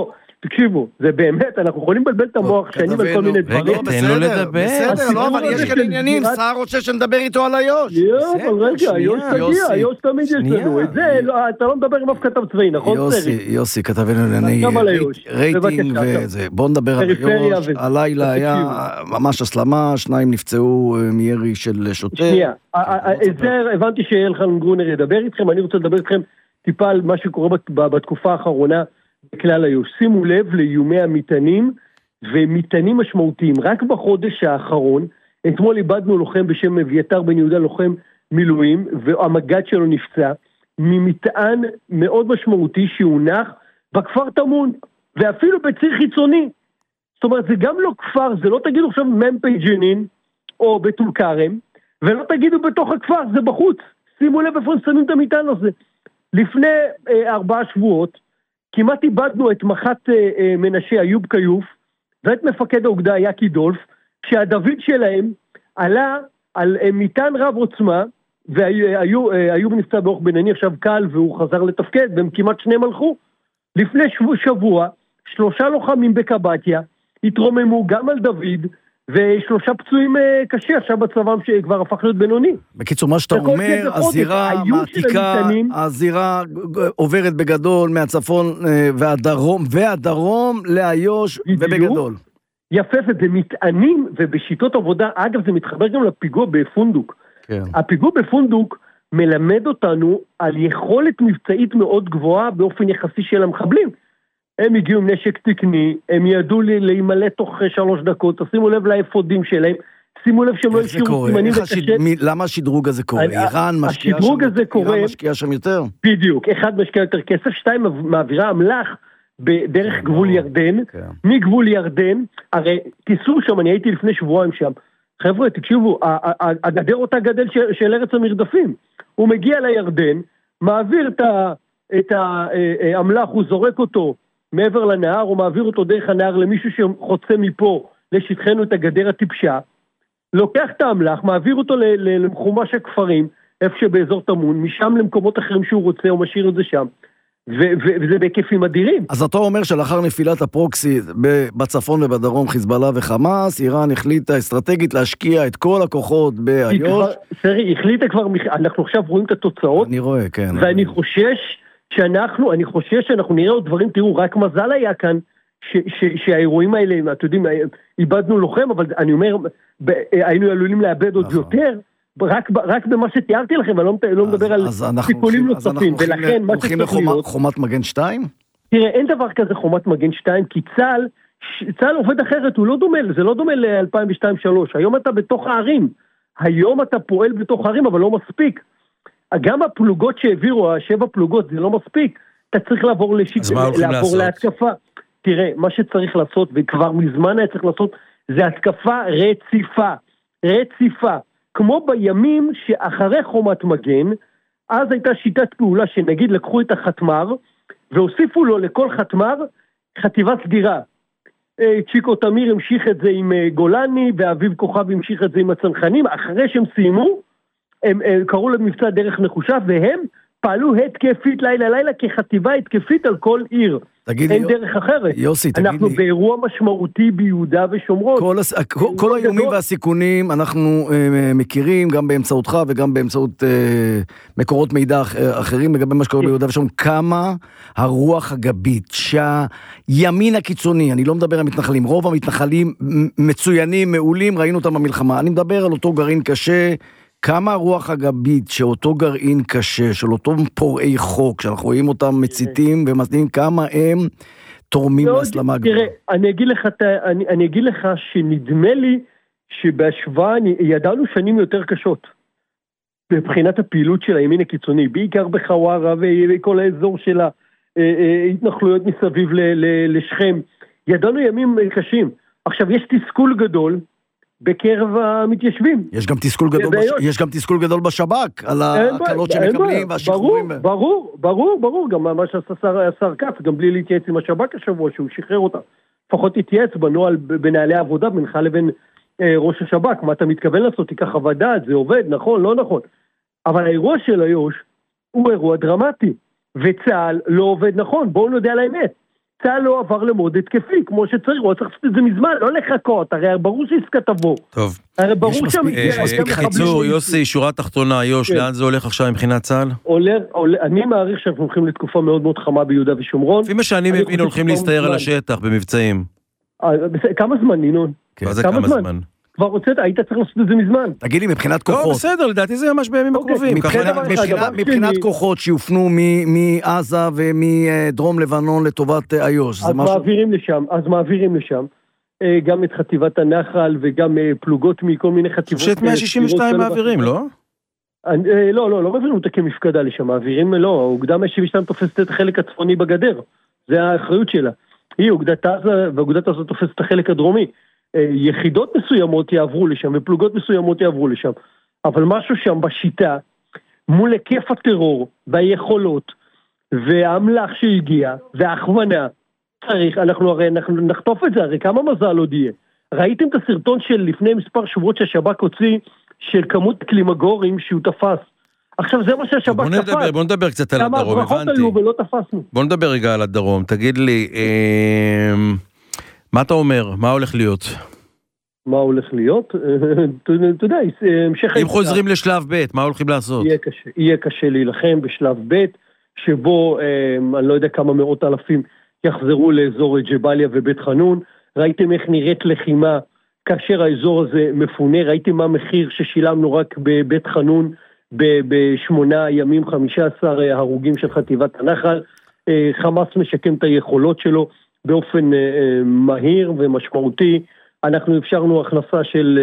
תקשיבו, זה באמת, אנחנו יכולים לבלבל את המוח שנים על כל מיני דברים. תן לו לדבר. בסדר, לא, אבל יש כאן עניינים, שר רוצה שנדבר איתו על איו"ש. יואו, אבל רגע, יו"ש תגיע, יו"ש תמיד יש לנו. את זה, אתה לא מדבר עם אף כתב צבאי, נכון? יוסי, יוסי, כתבנו לענייני רייטינג וזה. בוא נדבר על יו"ש. הלילה היה ממש הסלמה, שניים נפצעו מירי של שוטר. שנייה, את זה הבנתי שאלחנן גרונר ידבר איתכם, אני רוצה לדבר איתכם טיפה על מה שקורה בתקופה האחרונה בכלל היו"ש. שימו לב לאיומי המטענים ומטענים משמעותיים. רק בחודש האחרון, אתמול איבדנו לוחם בשם אביתר בן יהודה, לוחם מילואים, והמג"ד שלו נפצע, ממטען מאוד משמעותי שהונח בכפר תמון, ואפילו בציר חיצוני. זאת אומרת, זה גם לא כפר, זה לא תגידו עכשיו ממפי ג'נין, או בטול כרם, ולא תגידו בתוך הכפר, זה בחוץ. שימו לב איפה שמים את המטען הזה. לפני אה, ארבעה שבועות, כמעט איבדנו את מח"ט אה, אה, מנשה איוב קיוף, ואת מפקד האוגדה יקי דולף, שהדוד שלהם עלה על אה, מטען רב עוצמה, ואיוב נפצע באורח בינוני עכשיו קל, והוא חזר לתפקד, והם כמעט שניהם הלכו. לפני שבוע, שבוע שלושה לוחמים בקבטיה, התרוממו גם על דוד, ושלושה פצועים קשה, עכשיו בצבאם שכבר הפך להיות בינוני. בקיצור, מה שאתה אומר, הזירה מעתיקה, הזירה עוברת בגדול מהצפון והדרום, והדרום לאיו"ש ובגדול. יפה, ובמטענים ובשיטות עבודה, אגב זה מתחבר גם לפיגוע בפונדוק. כן. הפיגוע בפונדוק מלמד אותנו על יכולת מבצעית מאוד גבוהה באופן יחסי של המחבלים. הם הגיעו עם נשק תקני, הם ידעו לי להימלא תוך שלוש דקות, תשימו לב לאפודים שלהם, שימו לב שהם לא השאירו סימנים וקשה. למה השדרוג הזה קורה? איראן משקיעה שם יותר? בדיוק, אחד משקיע יותר כסף, שתיים מעבירה אמל"ח בדרך גבול ירדן, מגבול ירדן, הרי תיסעו שם, אני הייתי לפני שבועיים שם, חבר'ה תקשיבו, הגדר אותה גדל של ארץ המרדפים, הוא מגיע לירדן, מעביר את האמל"ח, הוא זורק אותו, מעבר לנהר, הוא מעביר אותו דרך הנהר למישהו שחוצה מפה לשטחנו את הגדר הטיפשה, לוקח את האמל"ח, מעביר אותו למחומש הכפרים, איפה שבאזור תמון, משם למקומות אחרים שהוא רוצה, הוא משאיר את זה שם, וזה בהיקפים אדירים. אז אתה אומר שלאחר נפילת הפרוקסי בצפון ובדרום, חיזבאללה וחמאס, איראן החליטה אסטרטגית להשקיע את כל הכוחות באיו"ש. סרי, החליטה כבר, אנחנו עכשיו רואים את התוצאות. אני רואה, כן. ואני חושש שאנחנו, אני חושש שאנחנו נראה עוד דברים, תראו, רק מזל היה כאן, שהאירועים האלה, אתם יודעים, איבדנו לוחם, אבל אני אומר, היינו עלולים לאבד עוד יותר, רק, רק במה שתיארתי לכם, אני לא, לא מדבר על סיכונים נוספים, ולכן מה שצריך להיות... חומת מגן שתיים? תראה, אין דבר כזה חומת מגן שתיים, כי צה"ל, צה"ל עובד אחרת, הוא לא דומה, זה לא דומה ל-אלפיים ושתיים שלוש, היום אתה בתוך הערים, היום אתה פועל בתוך הערים, אבל לא מספיק. גם הפלוגות שהעבירו, השבע פלוגות, זה לא מספיק, אתה צריך לעבור, לשיט, לעבור להתקפה. תראה, מה שצריך לעשות, וכבר מזמן היה צריך לעשות, זה התקפה רציפה, רציפה. כמו בימים שאחרי חומת מגן, אז הייתה שיטת פעולה שנגיד לקחו את החתמר, והוסיפו לו לכל חתמר חטיבה סדירה. צ'יקו תמיר המשיך את זה עם גולני, ואביב כוכב המשיך את זה עם הצנחנים, אחרי שהם סיימו, הם, הם קראו למבצע דרך נחושה, והם פעלו התקפית לילה לילה כחטיבה התקפית על כל עיר. תגידי, אין דרך אחרת. יוסי, תגידי. אנחנו באירוע משמעותי ביהודה ושומרון. כל, הס... כל, כל האיומים והסיכונים אנחנו אה, מכירים, גם באמצעותך וגם באמצעות אה, מקורות מידע אח, אחרים, לגבי מה שקורה ביהודה ושומרון. כמה הרוח הגבית, שהימין הקיצוני, אני לא מדבר על מתנחלים, רוב המתנחלים מצוינים, מעולים, ראינו אותם במלחמה. אני מדבר על אותו גרעין קשה, כמה הרוח הגבית שאותו גרעין קשה, של אותו פורעי חוק, שאנחנו רואים אותם מציתים ומסדינים, כמה הם תורמים להסלמה הגבוהה. תראה, אני אגיד לך, אני, אני אגיד לך שנדמה לי שבהשוואה, ידענו שנים יותר קשות, מבחינת הפעילות של הימין הקיצוני, בעיקר בחווארה וכל האזור של ההתנחלויות מסביב לשכם, ידענו ימים קשים. עכשיו, יש תסכול גדול, בקרב המתיישבים. יש גם תסכול גדול, בש... יש גם תסכול גדול בשב"כ, על ההקלות שמקבלים והשחרורים. ברור, ברור, ברור, ברור, גם מה שעשה השר כץ, גם בלי להתייעץ עם השב"כ השבוע, שהוא שחרר אותה. לפחות התייעץ בנוהל, בנהלי העבודה, בינך לבין אה, ראש השב"כ, מה אתה מתכוון לעשות, תיקח חוות דעת, זה עובד, נכון, לא נכון. אבל האירוע של איו"ש הוא אירוע דרמטי, וצה"ל לא עובד נכון, בואו נודע על האמת. צה"ל לא עבר למוד התקפי, כמו שצריך, הוא צריך לעשות את זה מזמן, לא לחכות, הרי ברור שעסקה תבוא. טוב. הרי ברור שם... חיצור, יוסי, שורה תחתונה, יוש, לאן זה הולך עכשיו מבחינת צה"ל? אני מעריך שאנחנו הולכים לתקופה מאוד מאוד חמה ביהודה ושומרון. לפי מה שאני מבין, הולכים להסתער על השטח במבצעים. כמה זמן, נינון? מה זה כמה זמן? כבר רוצית, היית צריך לעשות את זה מזמן. תגיד לי, מבחינת כוחות... לא, בסדר, לדעתי זה ממש בימים הקרובים. מבחינת כוחות שיופנו מעזה ומדרום לבנון לטובת איו"ש. אז מעבירים לשם, אז מעבירים לשם. גם את חטיבת הנחל וגם פלוגות מכל מיני חטיבות... שאת מאה שישים ושתיים מעבירים, לא? לא, לא, לא מעבירים אותה כמפקדה לשם, מעבירים, לא, האוגדה מאה שבעים ושתיים תופסת את החלק הצפוני בגדר. זה האחריות שלה. היא אוגדת עזה, והאוגדת עזה תופסת את החלק הדרומי. יחידות מסוימות יעברו לשם, ופלוגות מסוימות יעברו לשם. אבל משהו שם בשיטה, מול היקף הטרור, ביכולות, והאמל"ח שהגיע, וההכוונה, צריך, אנחנו הרי, אנחנו נחטוף את זה, הרי כמה מזל עוד יהיה. ראיתם את הסרטון של לפני מספר שבועות שהשב"כ הוציא, של כמות קלימגורים שהוא תפס. עכשיו זה מה שהשב"כ בוא תפס. נדבר, בוא נדבר קצת על הדרום, הבנתי. כמה הברכות היו ולא תפסנו. בוא נדבר רגע על הדרום, תגיד לי, אה, מה אתה אומר? מה הולך להיות? מה הולך להיות? אתה יודע, המשך... אם חוזרים לשלב ב', מה הולכים לעשות? יהיה קשה, יהיה קשה להילחם בשלב ב', שבו, אני לא יודע כמה מאות אלפים יחזרו לאזור ג'באליה ובית חנון. ראיתם איך נראית לחימה כאשר האזור הזה מפונה, ראיתם מה המחיר ששילמנו רק בבית חנון בשמונה ימים, חמישה עשר הרוגים של חטיבת הנחל. חמאס משקם את היכולות שלו באופן מהיר ומשמעותי. אנחנו אפשרנו הכנסה של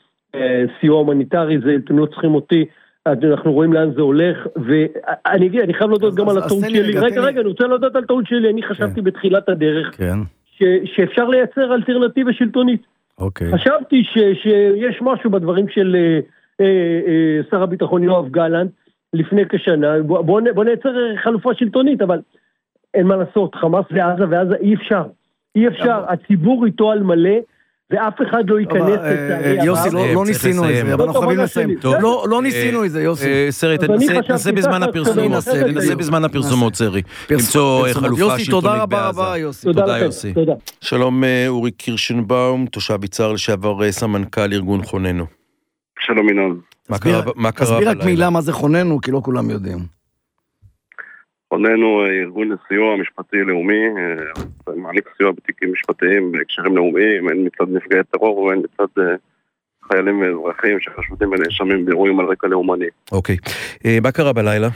סיוע הומניטרי, זה אתם לא צריכים אותי, אנחנו רואים לאן זה הולך, ואני אני חייב להודות גם על הטעות שלי. רגע, רגע, אני רוצה להודות על הטעות שלי, אני חשבתי בתחילת הדרך שאפשר לייצר אלטרנטיבה שלטונית. חשבתי שיש משהו בדברים של שר הביטחון יואב גלנט לפני כשנה, בוא נייצר חלופה שלטונית, אבל אין מה לעשות, חמאס ועזה ועזה אי אפשר, אי אפשר, הציבור איתו על מלא, ואף אחד לא ייכנס לצערי. יוסי, לא ניסינו את זה, אבל אנחנו חייבים לסיים. לא ניסינו את זה, יוסי. סרי, תנסה בזמן הפרסום, תנסה בזמן הפרסומות, סרי. למצוא חלופה שלטונית בעזה. תודה רבה רבה, יוסי. תודה, יוסי. שלום, אורי קירשנבאום, תושב ביצר לשעבר סמנכ"ל ארגון חוננו. שלום ינון. מה קרה בלילה? תסביר רק מילה מה זה חוננו, כי לא כולם יודעים. חוננו ארגון לסיוע משפטי לאומי, מעניק סיוע בתיקים משפטיים בהקשרים לאומיים, הן מצד נפגעי טרור והן מצד חיילים ואזרחים שחשודים ונאשמים באירועים על רקע לאומני. אוקיי. מה קרה בלילה?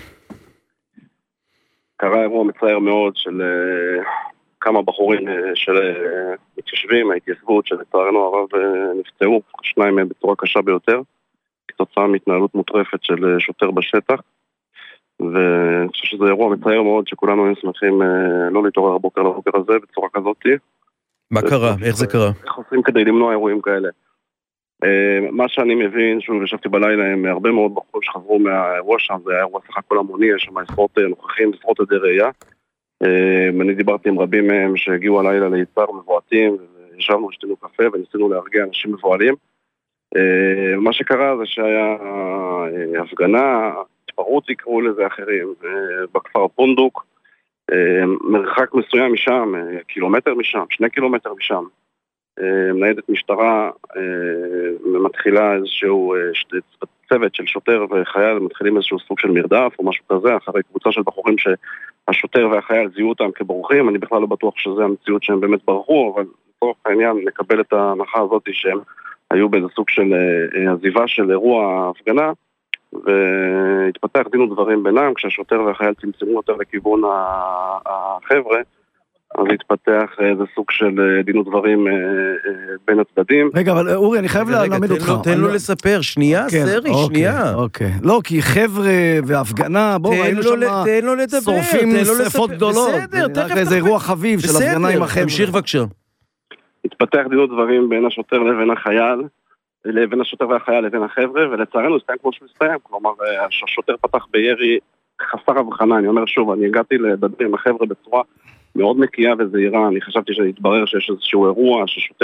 קרה אירוע מצער מאוד של כמה בחורים של מתיישבים, ההתיישבות שלצערנו הרב נפצעו, שניים מהם בצורה קשה ביותר, כתוצאה מהתנהלות מוטרפת של שוטר בשטח. ואני חושב שזה אירוע מצער מאוד שכולנו היינו שמחים לא להתעורר הבוקר לבוקר הזה בצורה כזאת. מה קרה? איך זה קרה? איך עושים כדי למנוע אירועים כאלה? מה שאני מבין, שוב ישבתי בלילה עם הרבה מאוד בחורים שחזרו מהאירוע שם, זה היה אירוע סך הכל המוני, יש שם עשרות נוכחים, עשרות עדי ראייה. אני דיברתי עם רבים מהם שהגיעו הלילה ליצהר מבועתים, וישבנו ושתינו קפה וניסינו להרגיע אנשים מבועלים. מה שקרה זה שהיה הפגנה, התפרעות יקראו לזה אחרים, בכפר פונדוק, מרחק מסוים משם, קילומטר משם, שני קילומטר משם, מניידת משטרה מתחילה איזשהו צוות של שוטר וחייל, מתחילים איזשהו סוג של מרדף או משהו כזה, אחרי קבוצה של בחורים שהשוטר והחייל זיהו אותם כבורחים. אני בכלל לא בטוח שזה המציאות שהם באמת ברחו, אבל לצורך העניין נקבל את ההנחה הזאת שהם היו באיזה סוג של עזיבה של אירוע ההפגנה, והתפתח דין ודברים בינם, כשהשוטר והחייל צמצמו יותר לכיוון החבר'ה, אז התפתח איזה סוג של דין ודברים בין הצדדים. רגע, אבל אורי, אני חייב ללמד אותך. תן לו לספר, שנייה, סרי, שנייה. אוקיי, לא, כי חבר'ה והפגנה, בואו, היינו שם שורפים שרפות גדולות. בסדר, תכף. איזה אירוע חביב של הפגנה עם החבר'ה. תמשיך בבקשה. התפתח דין ודברים בין השוטר לבין החייל, לבין השוטר והחייל לבין החבר'ה, ולצערנו הסתיים כמו שמסתיים, כלומר, השוטר פתח בירי חסר הבחנה. אני אומר שוב, אני הגעתי לדבר עם החבר'ה בצורה מאוד נקייה וזהירה. אני חשבתי שהתברר שיש איזשהו אירוע, ששוטר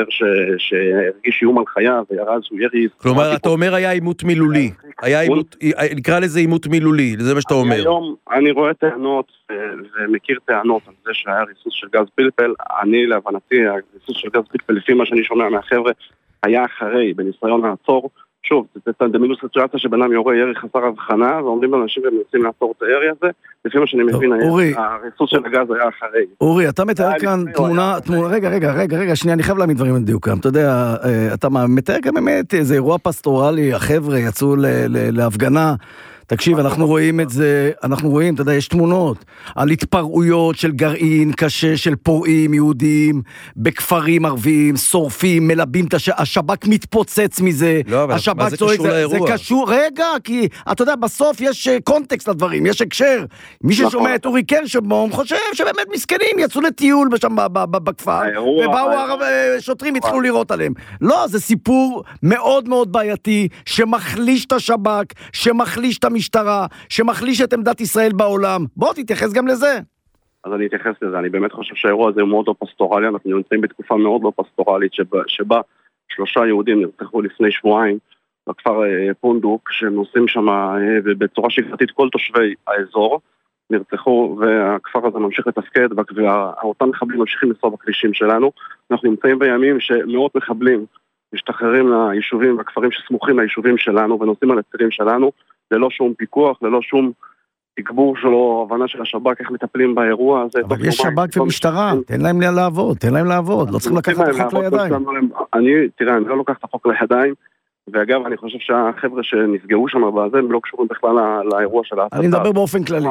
שהרגיש איום על חייו, וירה איזשהו ירי... כלומר, אתה אומר היה עימות מילולי. היה עימות, נקרא לזה עימות מילולי, זה מה שאתה אומר. היום אני רואה טענות ומכיר טענות על זה שהיה ריסוס של גז פלפל. אני להבנתי, הריסוס של גז פלפל, לפי מה שאני שומע מהחבר'ה, היה אחרי, בניסיון לעצור. שוב, זה תדמיינו סיטואציה שבנם יורה ירי חסר הבחנה, ועומדים לאנשים ומנסים לעצור את הירי הזה, לפי מה שאני מבין, הריסוס של הגז היה אחרי. אורי, אתה מתאר כאן תמונה, רגע, רגע, רגע, רגע, שנייה, אני חייב להעמיד דברים לדיוקם. אתה יודע, אתה מתאר כאן באמת איזה אירוע פסטורלי, החבר'ה יצאו להפגנה, תקשיב, אנחנו רואים את זה, אנחנו רואים, אתה יודע, יש תמונות על התפרעויות של גרעין קשה של פורעים יהודים בכפרים ערביים, שורפים, מלבים את השב"כ מתפוצץ מזה. לא, אבל מה זה קשור לאירוע? זה קשור, רגע, כי אתה יודע, בסוף יש קונטקסט לדברים, יש הקשר. מי ששומע את אורי קרשבום חושב שבאמת מסכנים יצאו לטיול שם בכפר, ובאו שוטרים התחילו לראות עליהם. לא, זה סיפור מאוד מאוד בעייתי, שמחליש את השב"כ, שמחליש את המשטרה, שמחליש את עמדת ישראל בעולם. בוא תתייחס גם לזה. אז אני אתייחס לזה. אני באמת חושב שהאירוע הזה הוא מאוד לא פסטורלי. אנחנו נמצאים בתקופה מאוד לא פסטורלית, שבה, שבה שלושה יהודים נרצחו לפני שבועיים בכפר פונדוק, שהם נוסעים שם בצורה שגרתית כל תושבי האזור נרצחו, והכפר הזה ממשיך לתפקד, ואותם מחבלים ממשיכים לנסוע בכבישים שלנו. אנחנו נמצאים בימים שמאות מחבלים משתחררים ליישובים והכפרים שסמוכים ליישובים שלנו, ונוסעים על הצירים שלנו, ללא שום פיקוח, ללא שום תגבור שלו, הבנה של השב"כ, איך מטפלים באירוע הזה. אבל יש שב"כ ומשטרה, תן להם לעבוד, תן להם לעבוד, לא צריכים לקחת את החוק לידיים. אני, תראה, אני לא לוקח את החוק לידיים, ואגב, אני חושב שהחבר'ה שנפגעו שם בזה, הם לא קשורים בכלל לאירוע של ההצעה. אני מדבר באופן כללי.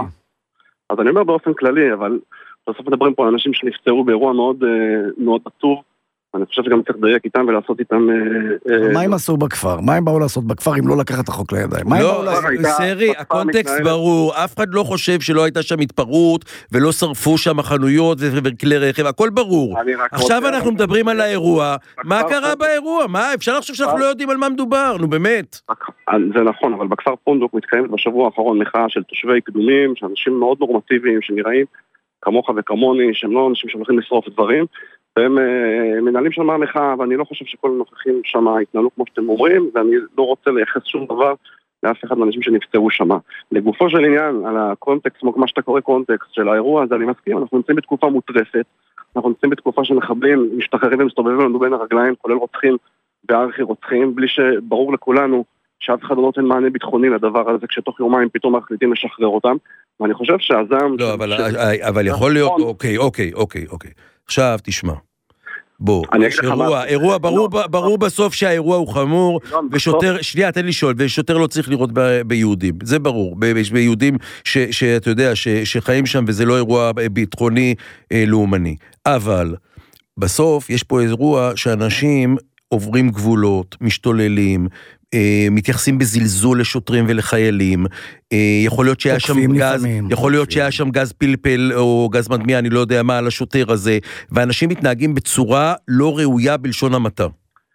אז אני אומר באופן כללי, אבל בסוף מדברים פה על אנשים שנפצעו באירוע מאוד, מאוד עצוב, אני חושב שגם צריך לדייק איתם ולעשות איתם... מה הם עשו בכפר? מה הם באו לעשות בכפר אם לא לקחת את החוק לידיים? לא, סרי, הקונטקסט ברור, אף אחד לא חושב שלא הייתה שם התפרעות, ולא שרפו שם חנויות וכלי רכב, הכל ברור. עכשיו אנחנו מדברים על האירוע, מה קרה באירוע? מה? אפשר לחשוב שאנחנו לא יודעים על מה מדובר, נו באמת. זה נכון, אבל בכפר פונדוק מתקיימת בשבוע האחרון מחאה של תושבי קדומים, שאנשים מאוד נורמטיביים שנראים כמוך וכמוני, שהם לא אנשים שהולכים לשרוף דברים, והם מנהלים שם מהמחאה, ואני לא חושב שכל הנוכחים שם התנהלו כמו שאתם אומרים, ואני לא רוצה לייחס שום דבר לאף אחד מהאנשים שנפצעו שם. לגופו של עניין, על הקונטקסט, מה שאתה קורא קונטקסט של האירוע הזה, אני מסכים, אנחנו נמצאים בתקופה מוטרפת, אנחנו נמצאים בתקופה שמחבלים, משתחררים ומסתובבים לנו בין הרגליים, כולל רוצחים וארכי רוצחים, בלי שברור לכולנו שאף אחד לא נותן מענה ביטחוני לדבר הזה, כשתוך יומיים פתאום מחליטים לשחרר אותם, ואני חושב שהזעם... לא, אבל, אבל יכול להיות, אוקיי, אוקיי, אוקיי, אוקיי. עכשיו תשמע, בוא, יש אירוע, אירוע ברור, ברור בסוף שהאירוע הוא חמור, ושוטר, שנייה, תן לי שואל, ושוטר לא צריך לראות ביהודים, זה ברור, ביהודים שאתה יודע, שחיים שם, וזה לא אירוע ביטחוני לאומני, אבל בסוף יש פה אירוע שאנשים עוברים גבולות, משתוללים, מתייחסים בזלזול לשוטרים ולחיילים, יכול להיות שהיה שם גז, יכול להיות שהיה שם גז פלפל או גז מדמיע, אני לא יודע מה, על השוטר הזה, ואנשים מתנהגים בצורה לא ראויה בלשון המעטה.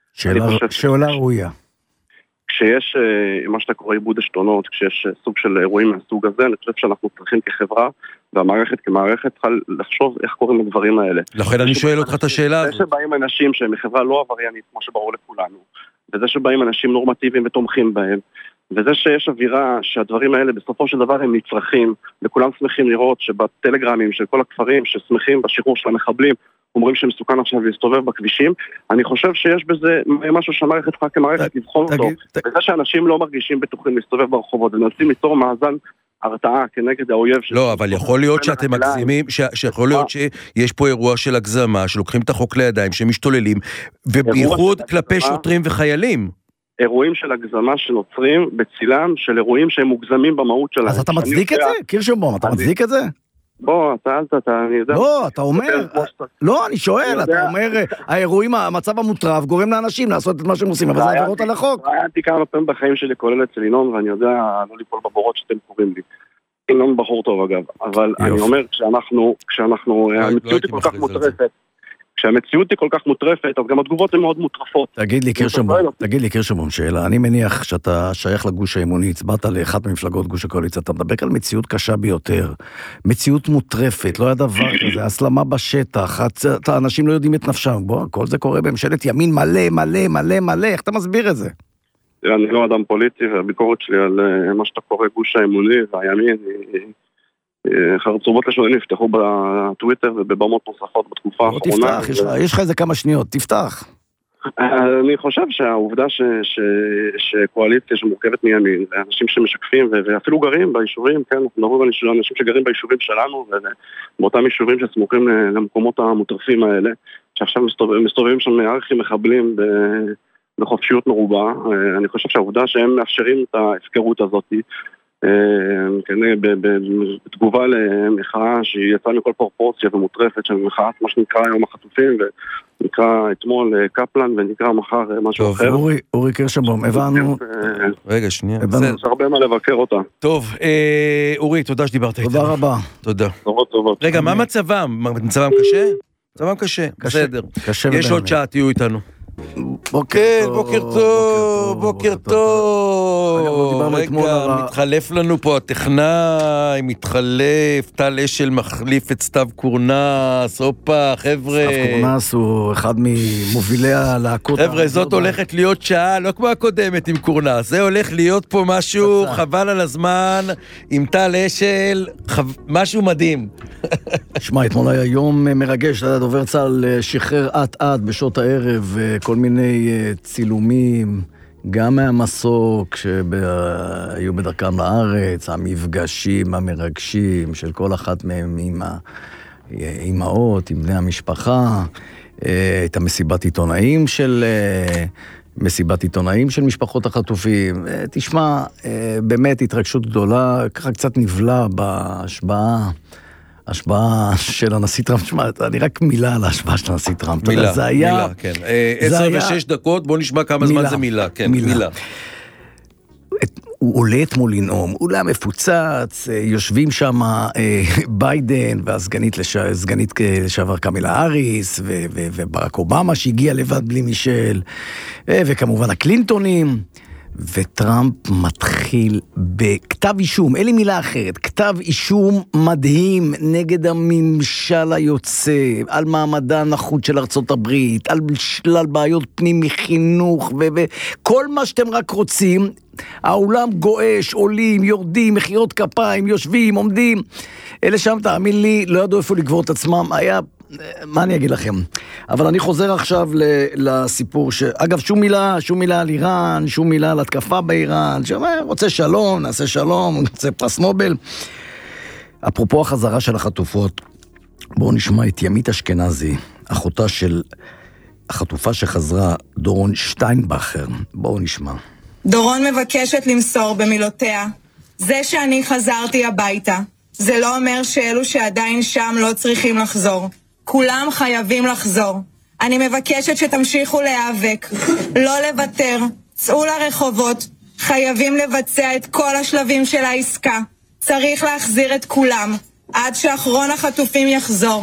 שאלה ראויה. כשיש מה שאתה קורא עיבוד השתונות, כשיש סוג של אירועים מהסוג הזה, אני חושב שאנחנו צריכים כחברה, והמערכת כמערכת צריכה לחשוב איך קוראים לדברים האלה. לכן אני שואל אותך את השאלה הזאת. זה שבאים אנשים שהם מחברה לא עבריינית, כמו שברור לכולנו, וזה שבאים אנשים נורמטיביים ותומכים בהם, וזה שיש אווירה שהדברים האלה בסופו של דבר הם נצרכים, וכולם שמחים לראות שבטלגרמים של כל הכפרים ששמחים בשחרור של המחבלים, אומרים שמסוכן עכשיו להסתובב בכבישים, אני חושב שיש בזה משהו שהמערכת צריכה כמערכת לבחון אותו, וזה שאנשים לא מרגישים בטוחים להסתובב ברחובות, ומנסים ליצור מאזן הרתעה כנגד האויב. לא, אבל יכול להיות שאתם מגזימים, שיכול להיות שיש פה אירוע של הגזמה, שלוקחים את החוק לידיים, שמשתוללים, ובייחוד כלפי שוטרים וחיילים. אירועים של הגזמה שנוצרים בצילם של אירועים שהם מוגזמים במהות שלהם. אז אתה מצדיק את זה? קירשנבאום, אתה מצדיק את זה? בוא, אתה אל אתה, אני יודע. לא, אתה אומר, לא, אני שואל, אתה אומר, האירועים, המצב המוטרף גורם לאנשים לעשות את מה שהם עושים, אבל זה עבירות על החוק. ראיתי כמה פעמים בחיים שלי, כולל אצל ינון, ואני יודע לא ליפול בבורות שאתם קוראים לי. ינון בחור טוב אגב, אבל אני אומר, כשאנחנו, כשאנחנו, המציאות היא כל כך מוטרפת, כשהמציאות היא כל כך מוטרפת, אז גם התגובות הן מאוד מוטרפות. תגיד לי, קירשנבאום, תגיד לי, קירשנבאום, שאלה, אני מניח שאתה שייך לגוש האמוני, הצבעת לאחת ממפלגות גוש הקואליציה, אתה מדבר על מציאות קשה ביותר, מציאות מוטרפת, לא היה דבר כזה, הסלמה בשטח, האנשים לא יודעים את נפשם, בוא, כל זה קורה בממשלת ימין מלא, מלא, מלא, מלא, איך אתה מסביר את זה? אני לא אדם פוליטי, והביקורת שלי על מה שאתה קורא גוש האמוני והימין, חרצובות לשונן נפתחו בטוויטר ובבמות נוספות בתקופה האחרונה. תפתח, יש לך איזה כמה שניות, תפתח. אני חושב שהעובדה שקואליציה שמורכבת מימין, ואנשים שמשקפים ואפילו גרים ביישובים, כן, אנחנו מדברים על אנשים שגרים ביישובים שלנו, ובאותם יישובים שסמוכים למקומות המוטרפים האלה, שעכשיו מסתובבים שם ארכי מחבלים בחופשיות מרובה. אני חושב שהעובדה שהם מאפשרים את ההפקרות הזאת, בתגובה למחאה שהיא יצאה מכל פרופורציה ומוטרפת של מחאת מה שנקרא היום החטופים, ונקרא אתמול קפלן ונקרא מחר משהו אחר. טוב, אורי קירשנבאום, הבנו. רגע, שנייה. יש הרבה מה לבקר אותה. טוב, אורי, תודה שדיברת איתנו. תודה רבה. תודה. טובות טובות. רגע, מה מצבם? מצבם קשה? מצבם קשה, בסדר. יש עוד שעה, תהיו איתנו. בוקר טוב, בוקר טוב, בוקר טוב. רגע, מתחלף לנו פה הטכנאי, מתחלף, טל אשל מחליף את סתיו קורנס, אופה, חבר'ה. סתיו קורנס הוא אחד ממובילי הלהקות. חבר'ה, זאת הולכת להיות שעה, לא כמו הקודמת עם קורנס, זה הולך להיות פה משהו חבל על הזמן, עם טל אשל, משהו מדהים. שמע, אתמול היה יום מרגש, דובר צה"ל שחרר עט-עט בשעות הערב, כל מיני צילומים, גם מהמסוק שהיו בדרכם לארץ, המפגשים המרגשים של כל אחת מהם עם האימהות, עם בני המשפחה, את המסיבת עיתונאים של... מסיבת עיתונאים של משפחות החטופים. תשמע, באמת התרגשות גדולה, ככה קצת נבלה בהשבעה, השבעה של הנשיא טראמפ. תשמע, אני רק מילה על ההשבעה של הנשיא טראמפ. מילה, זה היה, מילה, כן. עשר ושש דקות, בוא נשמע כמה מילה, זמן זה מילה, כן, מילה. מילה. הוא עולה אתמול לנאום, אולם מפוצץ, יושבים שם ביידן והסגנית לשעבר קמלה האריס, וברק אובמה שהגיע לבד בלי מישל, וכמובן הקלינטונים, וטראמפ מתחיל בכתב אישום, אין לי מילה אחרת, כתב אישום מדהים נגד הממשל היוצא, על מעמדה הנחות של ארצות הברית, על שלל בעיות פנים מחינוך, וכל מה שאתם רק רוצים. העולם גואש, עולים, יורדים, מחיאות כפיים, יושבים, עומדים. אלה שם, תאמין לי, לא ידעו איפה לגבור את עצמם. היה, מה אני אגיד לכם? אבל אני חוזר עכשיו לסיפור ש... אגב, שום מילה, שום מילה על איראן, שום מילה על התקפה באיראן, שאומר, רוצה שלום, נעשה שלום, רוצה פרס נובל. אפרופו החזרה של החטופות, בואו נשמע את ימית אשכנזי, אחותה של החטופה שחזרה, דורון שטיינבכר. בואו נשמע. דורון מבקשת למסור במילותיה, זה שאני חזרתי הביתה, זה לא אומר שאלו שעדיין שם לא צריכים לחזור. כולם חייבים לחזור. אני מבקשת שתמשיכו להיאבק, לא לוותר, צאו לרחובות, חייבים לבצע את כל השלבים של העסקה. צריך להחזיר את כולם, עד שאחרון החטופים יחזור.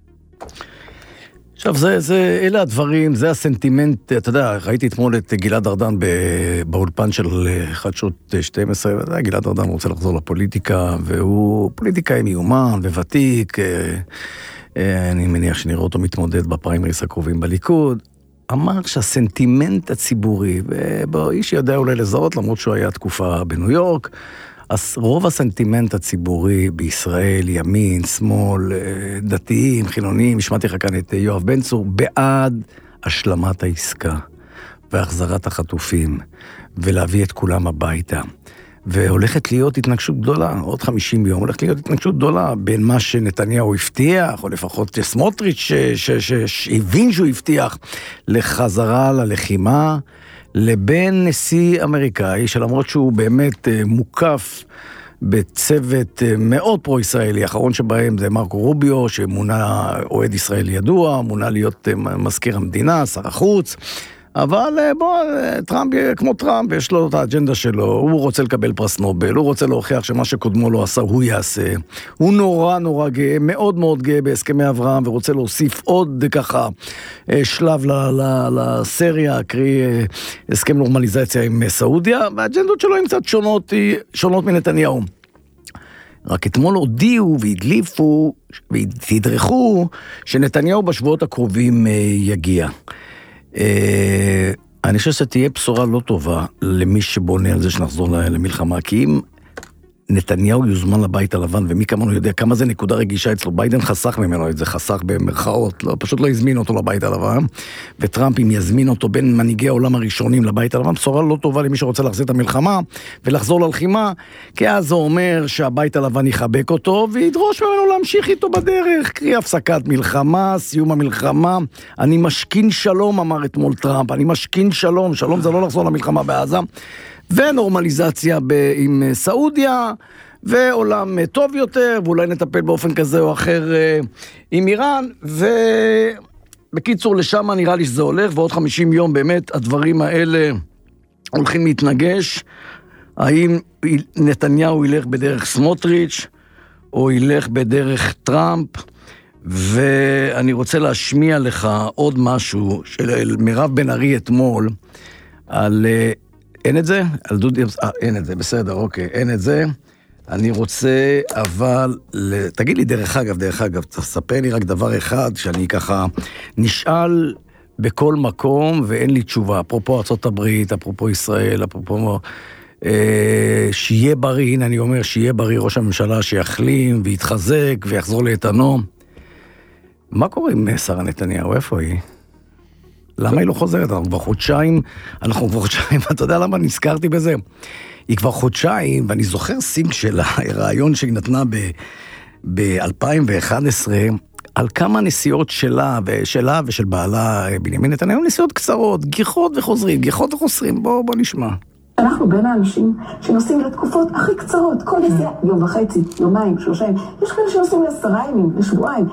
עכשיו, זה, זה, אלה הדברים, זה הסנטימנט, אתה יודע, ראיתי אתמול את גלעד ארדן באולפן של חדשות שתים עשרה, גלעד ארדן רוצה לחזור לפוליטיקה, והוא פוליטיקאי מיומן וותיק, אני מניח שנראה אותו מתמודד בפריימריס הקרובים בליכוד, אמר שהסנטימנט הציבורי, ובו איש יודע אולי לזהות, למרות שהוא היה תקופה בניו יורק, אז רוב הסנטימנט הציבורי בישראל, ימין, שמאל, דתיים, חילונים, שמעתי לך כאן את יואב בן צור, בעד השלמת העסקה והחזרת החטופים, ולהביא את כולם הביתה. והולכת להיות התנגשות גדולה, עוד חמישים יום, הולכת להיות התנגשות גדולה בין מה שנתניהו הבטיח, או לפחות סמוטריץ' שהבין שהוא הבטיח לחזרה ללחימה, לבין נשיא אמריקאי, שלמרות שהוא באמת מוקף בצוות מאוד פרו-ישראלי, האחרון שבהם זה מרקו רוביו, שמונה אוהד ישראלי ידוע, מונה להיות מזכיר המדינה, שר החוץ, אבל בוא, טראמפ כמו טראמפ, יש לו את האג'נדה שלו, הוא רוצה לקבל פרס נובל, הוא רוצה להוכיח שמה שקודמו לו עשה, הוא יעשה. הוא נורא נורא גאה, מאוד מאוד גאה בהסכמי אברהם, ורוצה להוסיף עוד ככה שלב לסריה, קרי הסכם נורמליזציה עם סעודיה, והאג'נדות שלו הן קצת שונות, שונות מנתניהו. רק אתמול הודיעו והדליפו והתדרכו שנתניהו בשבועות הקרובים יגיע. אני חושב שתהיה בשורה לא טובה למי שבונה על זה שנחזור למלחמה, כי אם נתניהו יוזמן לבית הלבן, ומי כמונו יודע כמה זה נקודה רגישה אצלו, ביידן חסך ממנו את זה, חסך במרכאות, לא, פשוט לא הזמין אותו לבית הלבן, וטראמפ אם יזמין אותו בין מנהיגי העולם הראשונים לבית הלבן, בשורה לא טובה למי שרוצה להחזיר את המלחמה, ולחזור ללחימה, כי אז זה אומר שהבית הלבן יחבק אותו, וידרוש ממנו להמשיך איתו בדרך, קרי הפסקת מלחמה, סיום המלחמה, אני משכין שלום, אמר אתמול טראמפ, אני משכין שלום, שלום זה לא לחזור למלחמה בעזה, ונורמליזציה עם סעודיה, ועולם טוב יותר, ואולי נטפל באופן כזה או אחר עם איראן, ובקיצור לשם נראה לי שזה הולך, ועוד חמישים יום באמת הדברים האלה הולכים להתנגש, האם נתניהו ילך בדרך סמוטריץ', או ילך בדרך טראמפ, ואני רוצה להשמיע לך עוד משהו, של מירב בן ארי אתמול, על... אין את זה? על דודי... אה, אין את זה, בסדר, אוקיי, אין את זה. אני רוצה, אבל... תגיד לי, דרך אגב, דרך אגב, תספר לי רק דבר אחד, שאני ככה נשאל בכל מקום, ואין לי תשובה. אפרופו ארצות הברית, אפרופו ישראל, אפרופו... אה, שיהיה בריא, הנה אני אומר, שיהיה בריא ראש הממשלה, שיחלים ויתחזק ויחזור לאיתנו. מה קורה עם שרה נתניהו? איפה היא? למה היא לא חוזרת? אנחנו כבר חודשיים, אנחנו כבר חודשיים, אתה יודע למה נזכרתי בזה? היא כבר חודשיים, ואני זוכר סינק שלה, הרעיון שהיא נתנה ב-אלפיים ואחת עשרה, על כמה נסיעות שלה, ושלה ושל בעלה בנימין נתניהו, נסיעות קצרות, גיחות וחוזרים, גיחות וחוזרים, בוא, בוא נשמע. אנחנו בין האנשים שנוסעים לתקופות הכי קצרות, כל נסיעה, יום וחצי, יומיים, שלושים, יש כאלה שנוסעים לעשרה ימים, לשבועיים.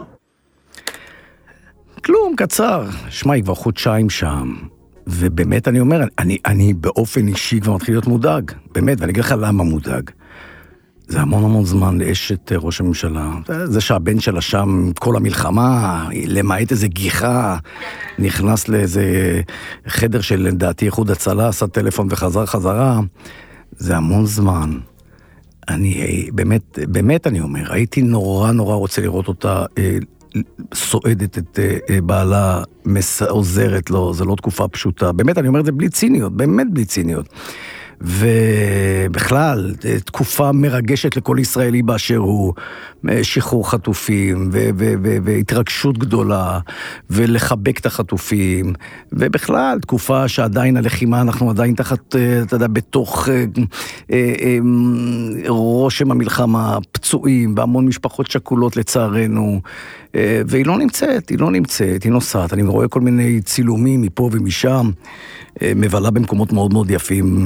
כלום, קצר. שמע, היא כבר חודשיים שם, ובאמת אני אומר, אני, אני באופן אישי כבר מתחיל להיות מודאג, באמת, ואני אגיד לך למה מודאג. זה המון המון זמן לאשת ראש הממשלה. זה שהבן שלה שם, כל המלחמה, למעט איזה גיחה, נכנס לאיזה חדר של לדעתי איחוד הצלה, עשה טלפון וחזר חזרה, זה המון זמן. אני, באמת, באמת אני אומר, הייתי נורא נורא רוצה לראות אותה, סועדת את בעלה, עוזרת לו, זה לא תקופה פשוטה. באמת, אני אומר את זה בלי ציניות, באמת בלי ציניות. ובכלל, תקופה מרגשת לכל ישראלי באשר הוא, שחרור חטופים, ו- ו- ו- והתרגשות גדולה, ולחבק את החטופים, ובכלל, תקופה שעדיין הלחימה, אנחנו עדיין תחת, אתה יודע, בתוך אה, אה, אה, רושם המלחמה, פצועים, והמון משפחות שכולות לצערנו, אה, והיא לא נמצאת, היא לא נמצאת, היא נוסעת, אני רואה כל מיני צילומים מפה ומשם, מבלה במקומות מאוד מאוד יפים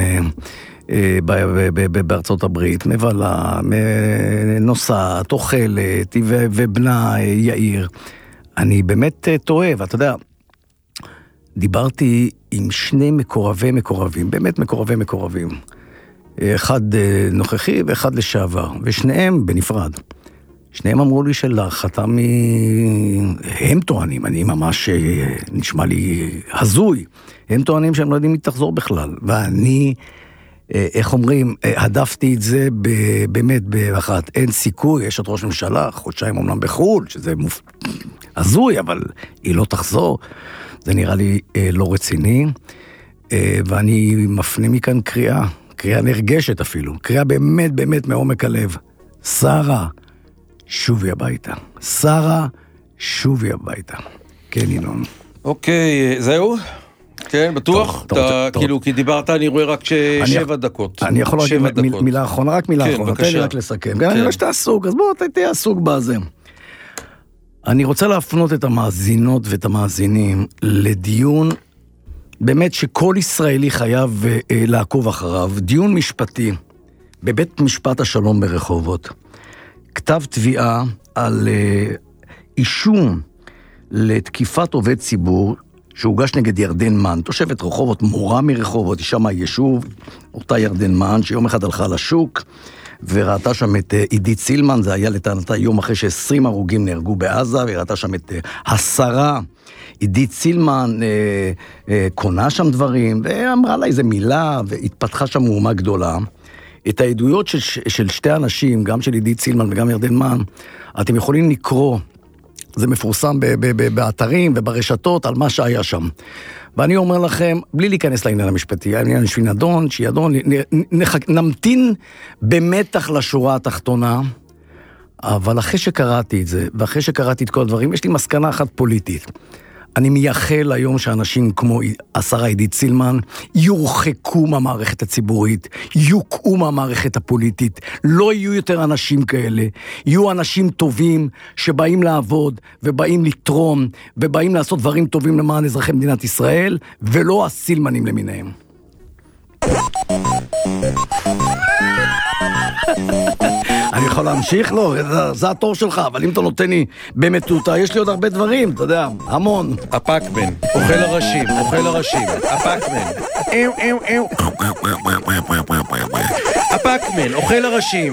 בארצות הברית, מבלה, נוסעת, אוכלת, ובנה יאיר. אני באמת טועה, ואתה יודע, דיברתי עם שני מקורבי מקורבים, באמת מקורבי מקורבים. אחד נוכחי ואחד לשעבר, ושניהם בנפרד. שניהם אמרו לי שלהערכתם מ... הם טוענים, אני ממש נשמע לי הזוי, הם טוענים שהם לא יודעים מי תחזור בכלל, ואני, איך אומרים, הדפתי את זה באמת באחת, אין סיכוי, יש את ראש ממשלה, חודשיים אומנם בחול, שזה מופ... הזוי, אבל היא לא תחזור, זה נראה לי לא רציני, ואני מפנה מכאן קריאה, קריאה נרגשת אפילו, קריאה באמת באמת מעומק הלב, שרה, שובי הביתה. שרה, שובי הביתה. כן, ינון. אוקיי, זהו? כן, בטוח? אתה, כאילו, כי דיברת, אני רואה רק שבע דקות. אני יכול להגיד מילה אחרונה, רק מילה אחרונה. תן לי רק לסכם. אני לא שאתה עסוק, אז בוא, תהיה עסוק בזה. אני רוצה להפנות את המאזינות ואת המאזינים לדיון, באמת שכל ישראלי חייב לעקוב אחריו, דיון משפטי, בבית משפט השלום ברחובות. כתב תביעה על אישום לתקיפת עובד ציבור שהוגש נגד ירדן מן, תושבת רחובות, מורה מרחובות, היא שם מהיישוב, אותה ירדן מן, שיום אחד הלכה לשוק, וראתה שם את עידית סילמן, זה היה לטענתה יום אחרי ש-עשרים הרוגים נהרגו בעזה, וראתה שם את השרה, עידית סילמן אה, אה, קונה שם דברים, ואמרה לה איזה מילה, והתפתחה שם מהומה גדולה. את העדויות של, של שתי אנשים, גם של עידית סילמן וגם ירדן מן, אתם יכולים לקרוא, זה מפורסם ב- ב- ב- באתרים וברשתות על מה שהיה שם. ואני אומר לכם, בלי להיכנס לעניין המשפטי, העניין שנדון, שידון, נח- נמתין במתח לשורה התחתונה, אבל אחרי שקראתי את זה, ואחרי שקראתי את כל הדברים, יש לי מסקנה אחת פוליטית. אני מייחל היום שאנשים כמו השרה עידית סילמן יורחקו מהמערכת הציבורית, יוקעו מהמערכת הפוליטית, לא יהיו יותר אנשים כאלה, יהיו אנשים טובים שבאים לעבוד ובאים לתרום ובאים לעשות דברים טובים למען אזרחי מדינת ישראל, ולא הסילמנים למיניהם. אני יכול להמשיך? לא, זה, זה התור שלך, אבל אם אתה נותן לי במטוטה, יש לי עוד הרבה דברים, אתה יודע, המון. הפאקמן, אוכל הראשים, אוכל הראשים, הפאקמן. איו, איו, איו. הפאקמן, אוכל הראשים.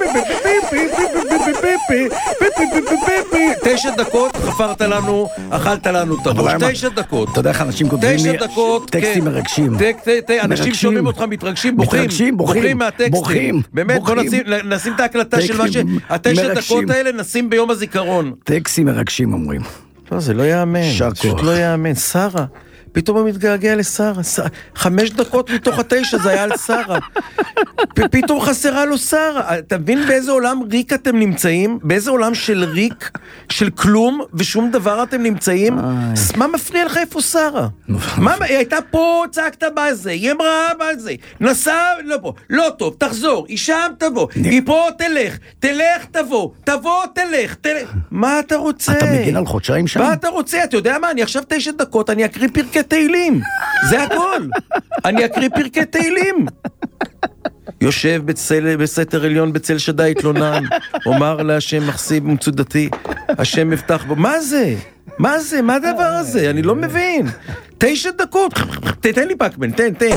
תשע דקות חפרת לנו, אכלת לנו את הראש. תשע דקות. אתה יודע איך אנשים כותבים לי טקסטים מרגשים. אנשים שומעים אותך מתרגשים, בוכים. בוכים מהטקסטים. באמת, בוא נשים את ההקלטה של מה ש... התשע דקות האלה נשים ביום הזיכרון. טקסטים מרגשים אומרים. לא, זה לא יאמן. פשוט לא יאמן. שרה. פתאום הוא מתגעגע לשרה. חמש דקות מתוך התשע זה היה על שרה. פתאום חסרה לו שרה. אתה מבין באיזה עולם ריק אתם נמצאים? באיזה עולם של ריק, של כלום ושום דבר אתם נמצאים? מה מפריע לך איפה שרה? היא הייתה פה, צעקת בזה, היא אמרה בזה, נסע, לא פה, לא טוב, תחזור, היא שם תבוא, היא פה תלך, תלך תבוא, תבוא תלך, תלך. מה אתה רוצה? אתה מגין על חודשיים שם? מה אתה רוצה? אתה יודע מה? אני עכשיו תשע דקות, אני אקריא פרקי תהילים. זה הכל. אני אקריא פרקי תהילים. יושב בצל, בסתר עליון בצל שדי התלונן, אומר להשם מחסיב ומצודתי, השם מבטח בו. מה זה? מה זה? מה הדבר הזה? אני לא מבין. תשע דקות. תתן לי פאקמן, תן, תן.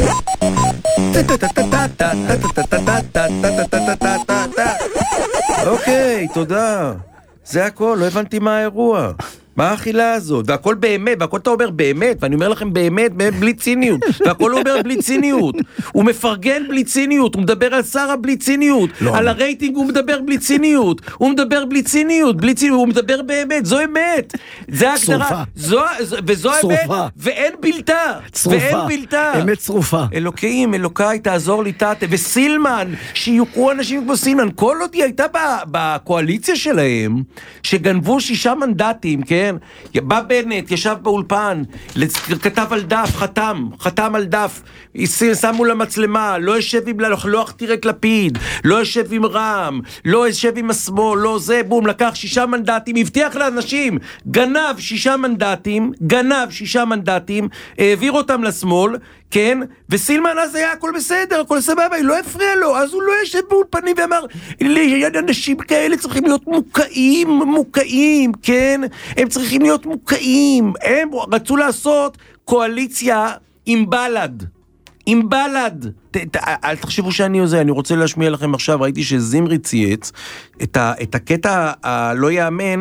אוקיי, תודה. זה הכל, לא הבנתי מה האירוע. מה האכילה הזאת? והכל באמת, והכל אתה אומר באמת, ואני אומר לכם באמת, באמת בלי ציניות, והכל הוא אומר בלי ציניות, הוא מפרגן בלי ציניות, הוא מדבר על שרה בלי ציניות, לא על הרייטינג הוא מדבר בלי ציניות, הוא מדבר בלי ציניות, בלי ציניות, הוא מדבר באמת, זו אמת, זה ההגדרה, זו, וזו האמת, ואין בלתה, ואין בלתה. אמת צרופה. אלוקים, אלוקיי, תעזור לי תתה, וסילמן, שיוקרו אנשים כמו סילמן, כל עוד היא הייתה בקואליציה שלהם, שגנבו שישה מנדטים, כן? בא בנט, ישב באולפן, כתב על דף, חתם, חתם על דף, שמו למצלמה, לא ישב עם, לא הכתיר את לפיד, לא ישב עם רם, לא ישב עם השמאל, לא זה, בום, לקח שישה מנדטים, הבטיח לאנשים, גנב שישה מנדטים, גנב שישה מנדטים, העביר אותם לשמאל, כן? וסילמן אז היה הכל בסדר, הכל סבבה, היא לא הפריע לו, אז הוא לא ישב באולפנים ואמר, אנשים כאלה צריכים להיות מוקעים, מוקעים, כן? הם צריכים להיות מוקעים, הם רצו לעשות קואליציה עם בלד, עם בלד. ת, ת, אל תחשבו שאני עושה, אני רוצה להשמיע לכם עכשיו, ראיתי שזמרי צייץ את, ה, את הקטע הלא יאמן,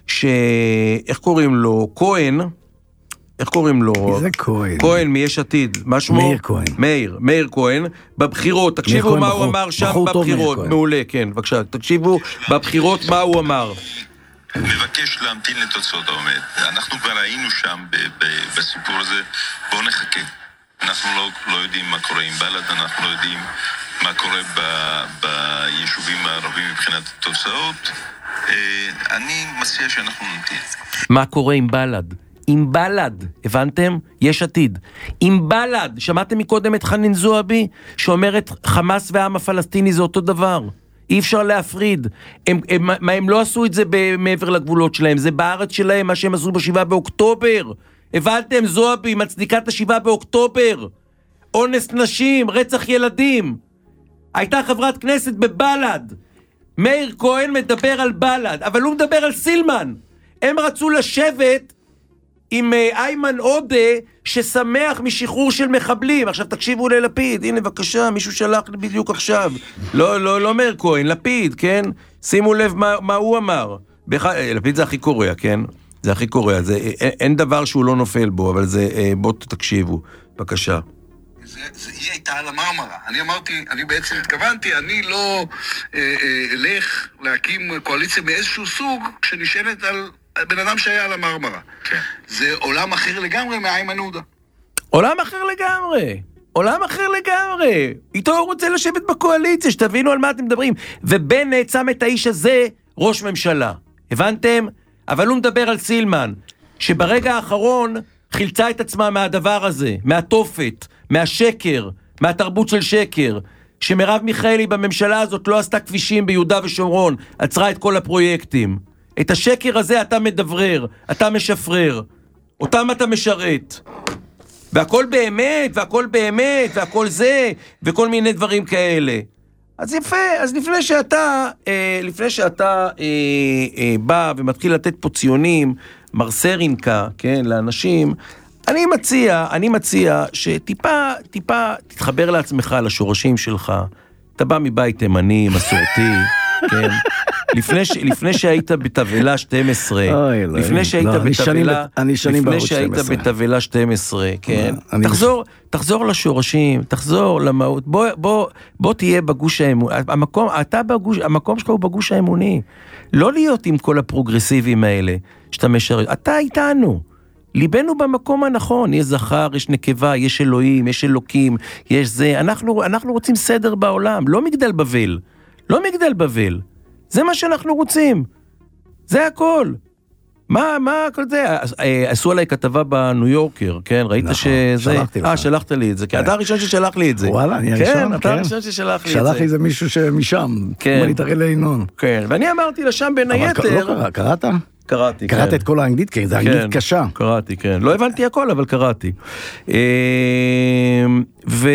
שאיך קוראים לו? כהן, איך קוראים לו? זה כהן. כהן מיש עתיד. מה שמו? מאיר כהן. מאיר, מאיר כהן. בבחירות, תקשיבו מה הוא אמר שם בבחירות. מעולה, כן, בבקשה. תקשיבו בבחירות מה הוא אמר. מבקש להמתין לתוצאות העומד. אנחנו כבר היינו שם בסיפור הזה, בואו נחכה. אנחנו לא, לא יודעים מה קורה עם בלד, אנחנו לא יודעים מה קורה ב, ביישובים הערבים מבחינת התוצאות. אני מציע שאנחנו נמתין. מה קורה עם בלד? עם בלד, הבנתם? יש עתיד. עם בלד, שמעתם מקודם את חנין זועבי, שאומרת חמאס והעם הפלסטיני זה אותו דבר. אי אפשר להפריד. הם, הם, הם, הם לא עשו את זה מעבר לגבולות שלהם, זה בארץ שלהם, מה שהם עשו בשבעה באוקטובר. הבנתם? זועבי מצדיקה את השבעה באוקטובר. אונס נשים, רצח ילדים. הייתה חברת כנסת בבלד. מאיר כהן מדבר על בלד, אבל הוא מדבר על סילמן. הם רצו לשבת עם איימן עודה ששמח משחרור של מחבלים. עכשיו תקשיבו ללפיד, הנה בבקשה, מישהו שלח לי בדיוק עכשיו. לא, לא, לא מאיר כהן, לפיד, כן? שימו לב מה, מה הוא אמר. בח... לפיד זה הכי קורא, כן? זה הכי קורא, זה, אין, אין דבר שהוא לא נופל בו, אבל זה, בוא תקשיבו, בבקשה. זה, זה, היא הייתה על המרמרה. אני אמרתי, אני בעצם התכוונתי, אני לא אה, אה, אלך להקים קואליציה מאיזשהו סוג, כשנשענת על בן אדם שהיה על המרמרה. כן. זה עולם אחר לגמרי מאיימן עודה. עולם אחר לגמרי. עולם אחר לגמרי. איתו הוא רוצה לשבת בקואליציה, שתבינו על מה אתם מדברים. ובנט שם את האיש הזה ראש ממשלה. הבנתם? אבל הוא מדבר על סילמן, שברגע האחרון חילצה את עצמה מהדבר הזה, מהתופת, מהשקר, מהתרבות של שקר, שמרב מיכאלי בממשלה הזאת לא עשתה כבישים ביהודה ושומרון, עצרה את כל הפרויקטים. את השקר הזה אתה מדברר, אתה משפרר, אותם אתה משרת. והכל באמת, והכל באמת, והכל זה, וכל מיני דברים כאלה. אז יפה, אז לפני שאתה, אה, לפני שאתה אה, אה, בא ומתחיל לתת פה ציונים, מרסרינקה, כן, לאנשים, אני מציע, אני מציע שטיפה, טיפה תתחבר לעצמך, לשורשים שלך. אתה בא מבית תימני, מסורתי, כן? לפני, ש, לפני שהיית בתבלה שתים עשרה, לפני שהיית לא, בתבלה, אני שנים לפני שהיית בתבלה שתים עשרה, כן? תחזור, תחזור לשורשים, תחזור למהות, בוא, בוא, בוא תהיה בגוש האמוני, המקום, אתה בגוש, המקום שלך הוא בגוש האמוני, לא להיות עם כל הפרוגרסיבים האלה, שאתה משרת, אתה איתנו, ליבנו במקום הנכון, יש זכר, יש נקבה, יש אלוהים, יש אלוקים, יש זה, אנחנו, אנחנו רוצים סדר בעולם, לא מגדל בבל, לא מגדל בבל, זה מה שאנחנו רוצים, זה הכל. מה, מה הכל זה? עשו עליי כתבה בניו יורקר, כן? ראית שזה... שלחתי לך. אה, שלחת לי את זה, כי אתה הראשון ששלח לי את זה. וואלה, אני הראשון, כן, אתה הראשון ששלח לי את זה. שלח לי זה מישהו שמשם, כן. כמו להתארל לעינון. כן, ואני אמרתי לשם בין היתר... לא קרא, קראת? קראתי, כן. קראת את כל האנגלית, כי זה אנגלית קשה. קראתי, כן. לא הבנתי הכל, אבל קראתי. ו...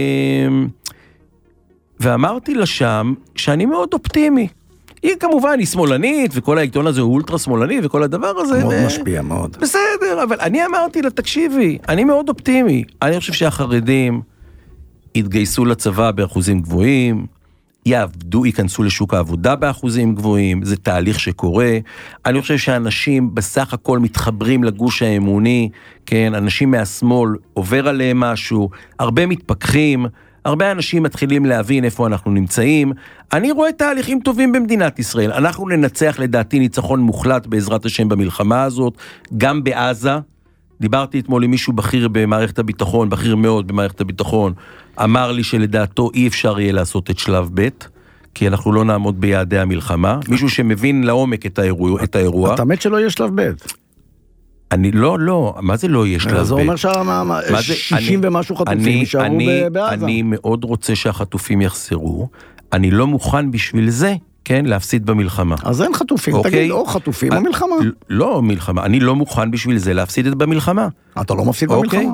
ואמרתי לשם שאני מאוד אופטימי. היא כמובן, היא שמאלנית, וכל העיתון הזה הוא אולטרה שמאלני, וכל הדבר הזה... מאוד ו... משפיע, מאוד. בסדר, אבל אני אמרתי לה, תקשיבי, אני מאוד אופטימי. אני חושב שהחרדים יתגייסו לצבא באחוזים גבוהים, יעבדו, ייכנסו לשוק העבודה באחוזים גבוהים, זה תהליך שקורה. אני חושב שאנשים בסך הכל מתחברים לגוש האמוני, כן, אנשים מהשמאל עובר עליהם משהו, הרבה מתפכחים, הרבה אנשים מתחילים להבין איפה אנחנו נמצאים. אני רואה תהליכים טובים במדינת ישראל. אנחנו ננצח לדעתי ניצחון מוחלט בעזרת השם במלחמה הזאת, גם בעזה. דיברתי אתמול עם מישהו בכיר במערכת הביטחון, בכיר מאוד במערכת הביטחון, אמר לי שלדעתו אי אפשר יהיה לעשות את שלב ב', כי אנחנו לא נעמוד ביעדי המלחמה. מישהו שמבין לעומק את האירוע. את האירוע. אתה מת שלא יהיה שלב ב'. אני לא, לא, מה זה לא יהיה שלב ב'? זה אומר שישים ומשהו חטופים יישארו בעזה. אני מאוד רוצה שהחטופים יחזרו, אני לא מוכן בשביל זה, כן, להפסיד במלחמה. אז אין חטופים, תגיד, או חטופים או מלחמה. לא מלחמה, אני לא מוכן בשביל זה להפסיד את במלחמה. אתה לא מפסיד במלחמה?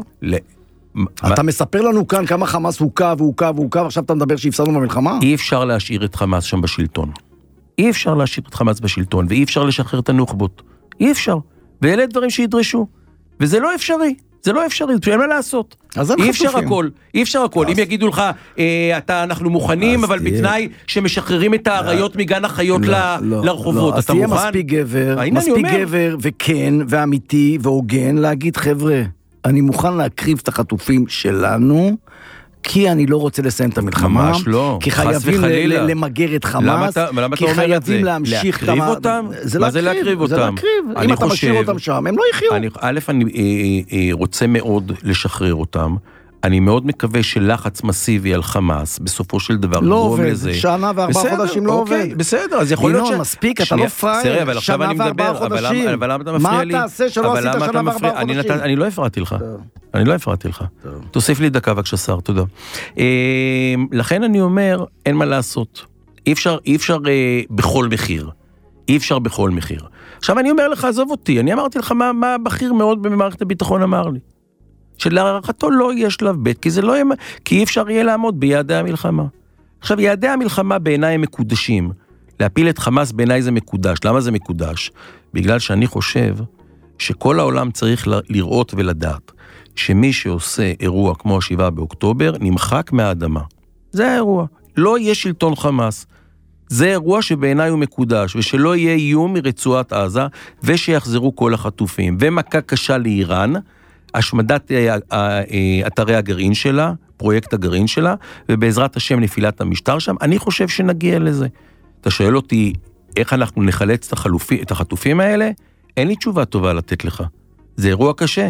אתה מספר לנו כאן כמה חמאס הוקע והוקע והוקע, ועכשיו אתה מדבר שהפסדנו במלחמה? אי אפשר להשאיר את חמאס שם בשלטון. אי אפשר להשאיר את חמאס בשלטון, ואי אפשר לשחרר את הנוח'בות. אי אפשר. ואלה דברים שידרשו. וזה לא אפשרי. זה לא אפשרי, אין מה לעשות. אי אפשר הכל, אי אפשר הכל. אם יגידו לך, אנחנו מוכנים, אבל בתנאי שמשחררים את העריות מגן החיות לרחובות. אז תהיה מספיק גבר, מספיק גבר וכן ואמיתי והוגן להגיד, חבר'ה, אני מוכן להקריב את החטופים שלנו, כי אני לא רוצה לסיים את המלחמה, ממש לא, כי חייבים למגר את חמאס, כי חייבים להמשיך להקריב אותם, מה זה להקריב אותם? אם אתה משאיר אותם שם, הם לא יחיו. א', אני רוצה מאוד לשחרר אותם, אני מאוד מקווה שלחץ מסיבי על חמאס, בסופו של דבר לא עובד, שנה וארבעה חודשים לא עובד. בסדר, אז יכול להיות ש... ינון, מספיק, אתה לא פרייר, שנה וארבעה חודשים. אבל למה אתה מפריע לי? מה תעשה שלא עשית שנה וארבעה חודשים? אני לא הפרעתי לך. אני לא הפרעתי לך. תוסיף לי דקה בבקשה שר, תודה. לכן אני אומר, אין מה לעשות. אי אפשר, אי אפשר בכל מחיר. אי אפשר בכל מחיר. עכשיו אני אומר לך, עזוב אותי, אני אמרתי לך מה הבכיר מאוד במערכת הביטחון אמר לי. שלהערכתו לא יהיה שלב ב', כי זה לא יהיה, כי אי אפשר יהיה לעמוד ביעדי המלחמה. עכשיו, יעדי המלחמה בעיניי הם מקודשים. להפיל את חמאס בעיניי זה מקודש. למה זה מקודש? בגלל שאני חושב שכל העולם צריך לראות ולדעת, שמי שעושה אירוע כמו השבעה באוקטובר, נמחק מהאדמה. זה האירוע. לא יהיה שלטון חמאס. זה אירוע שבעיניי הוא מקודש, ושלא יהיה איום מרצועת עזה, ושיחזרו כל החטופים. ומכה קשה לאיראן, השמדת אתרי הגרעין שלה, פרויקט הגרעין שלה, ובעזרת השם נפילת המשטר שם, אני חושב שנגיע לזה. אתה שואל אותי, איך אנחנו נחלץ את, החלופי, את החטופים האלה? אין לי תשובה טובה לתת לך. זה אירוע קשה.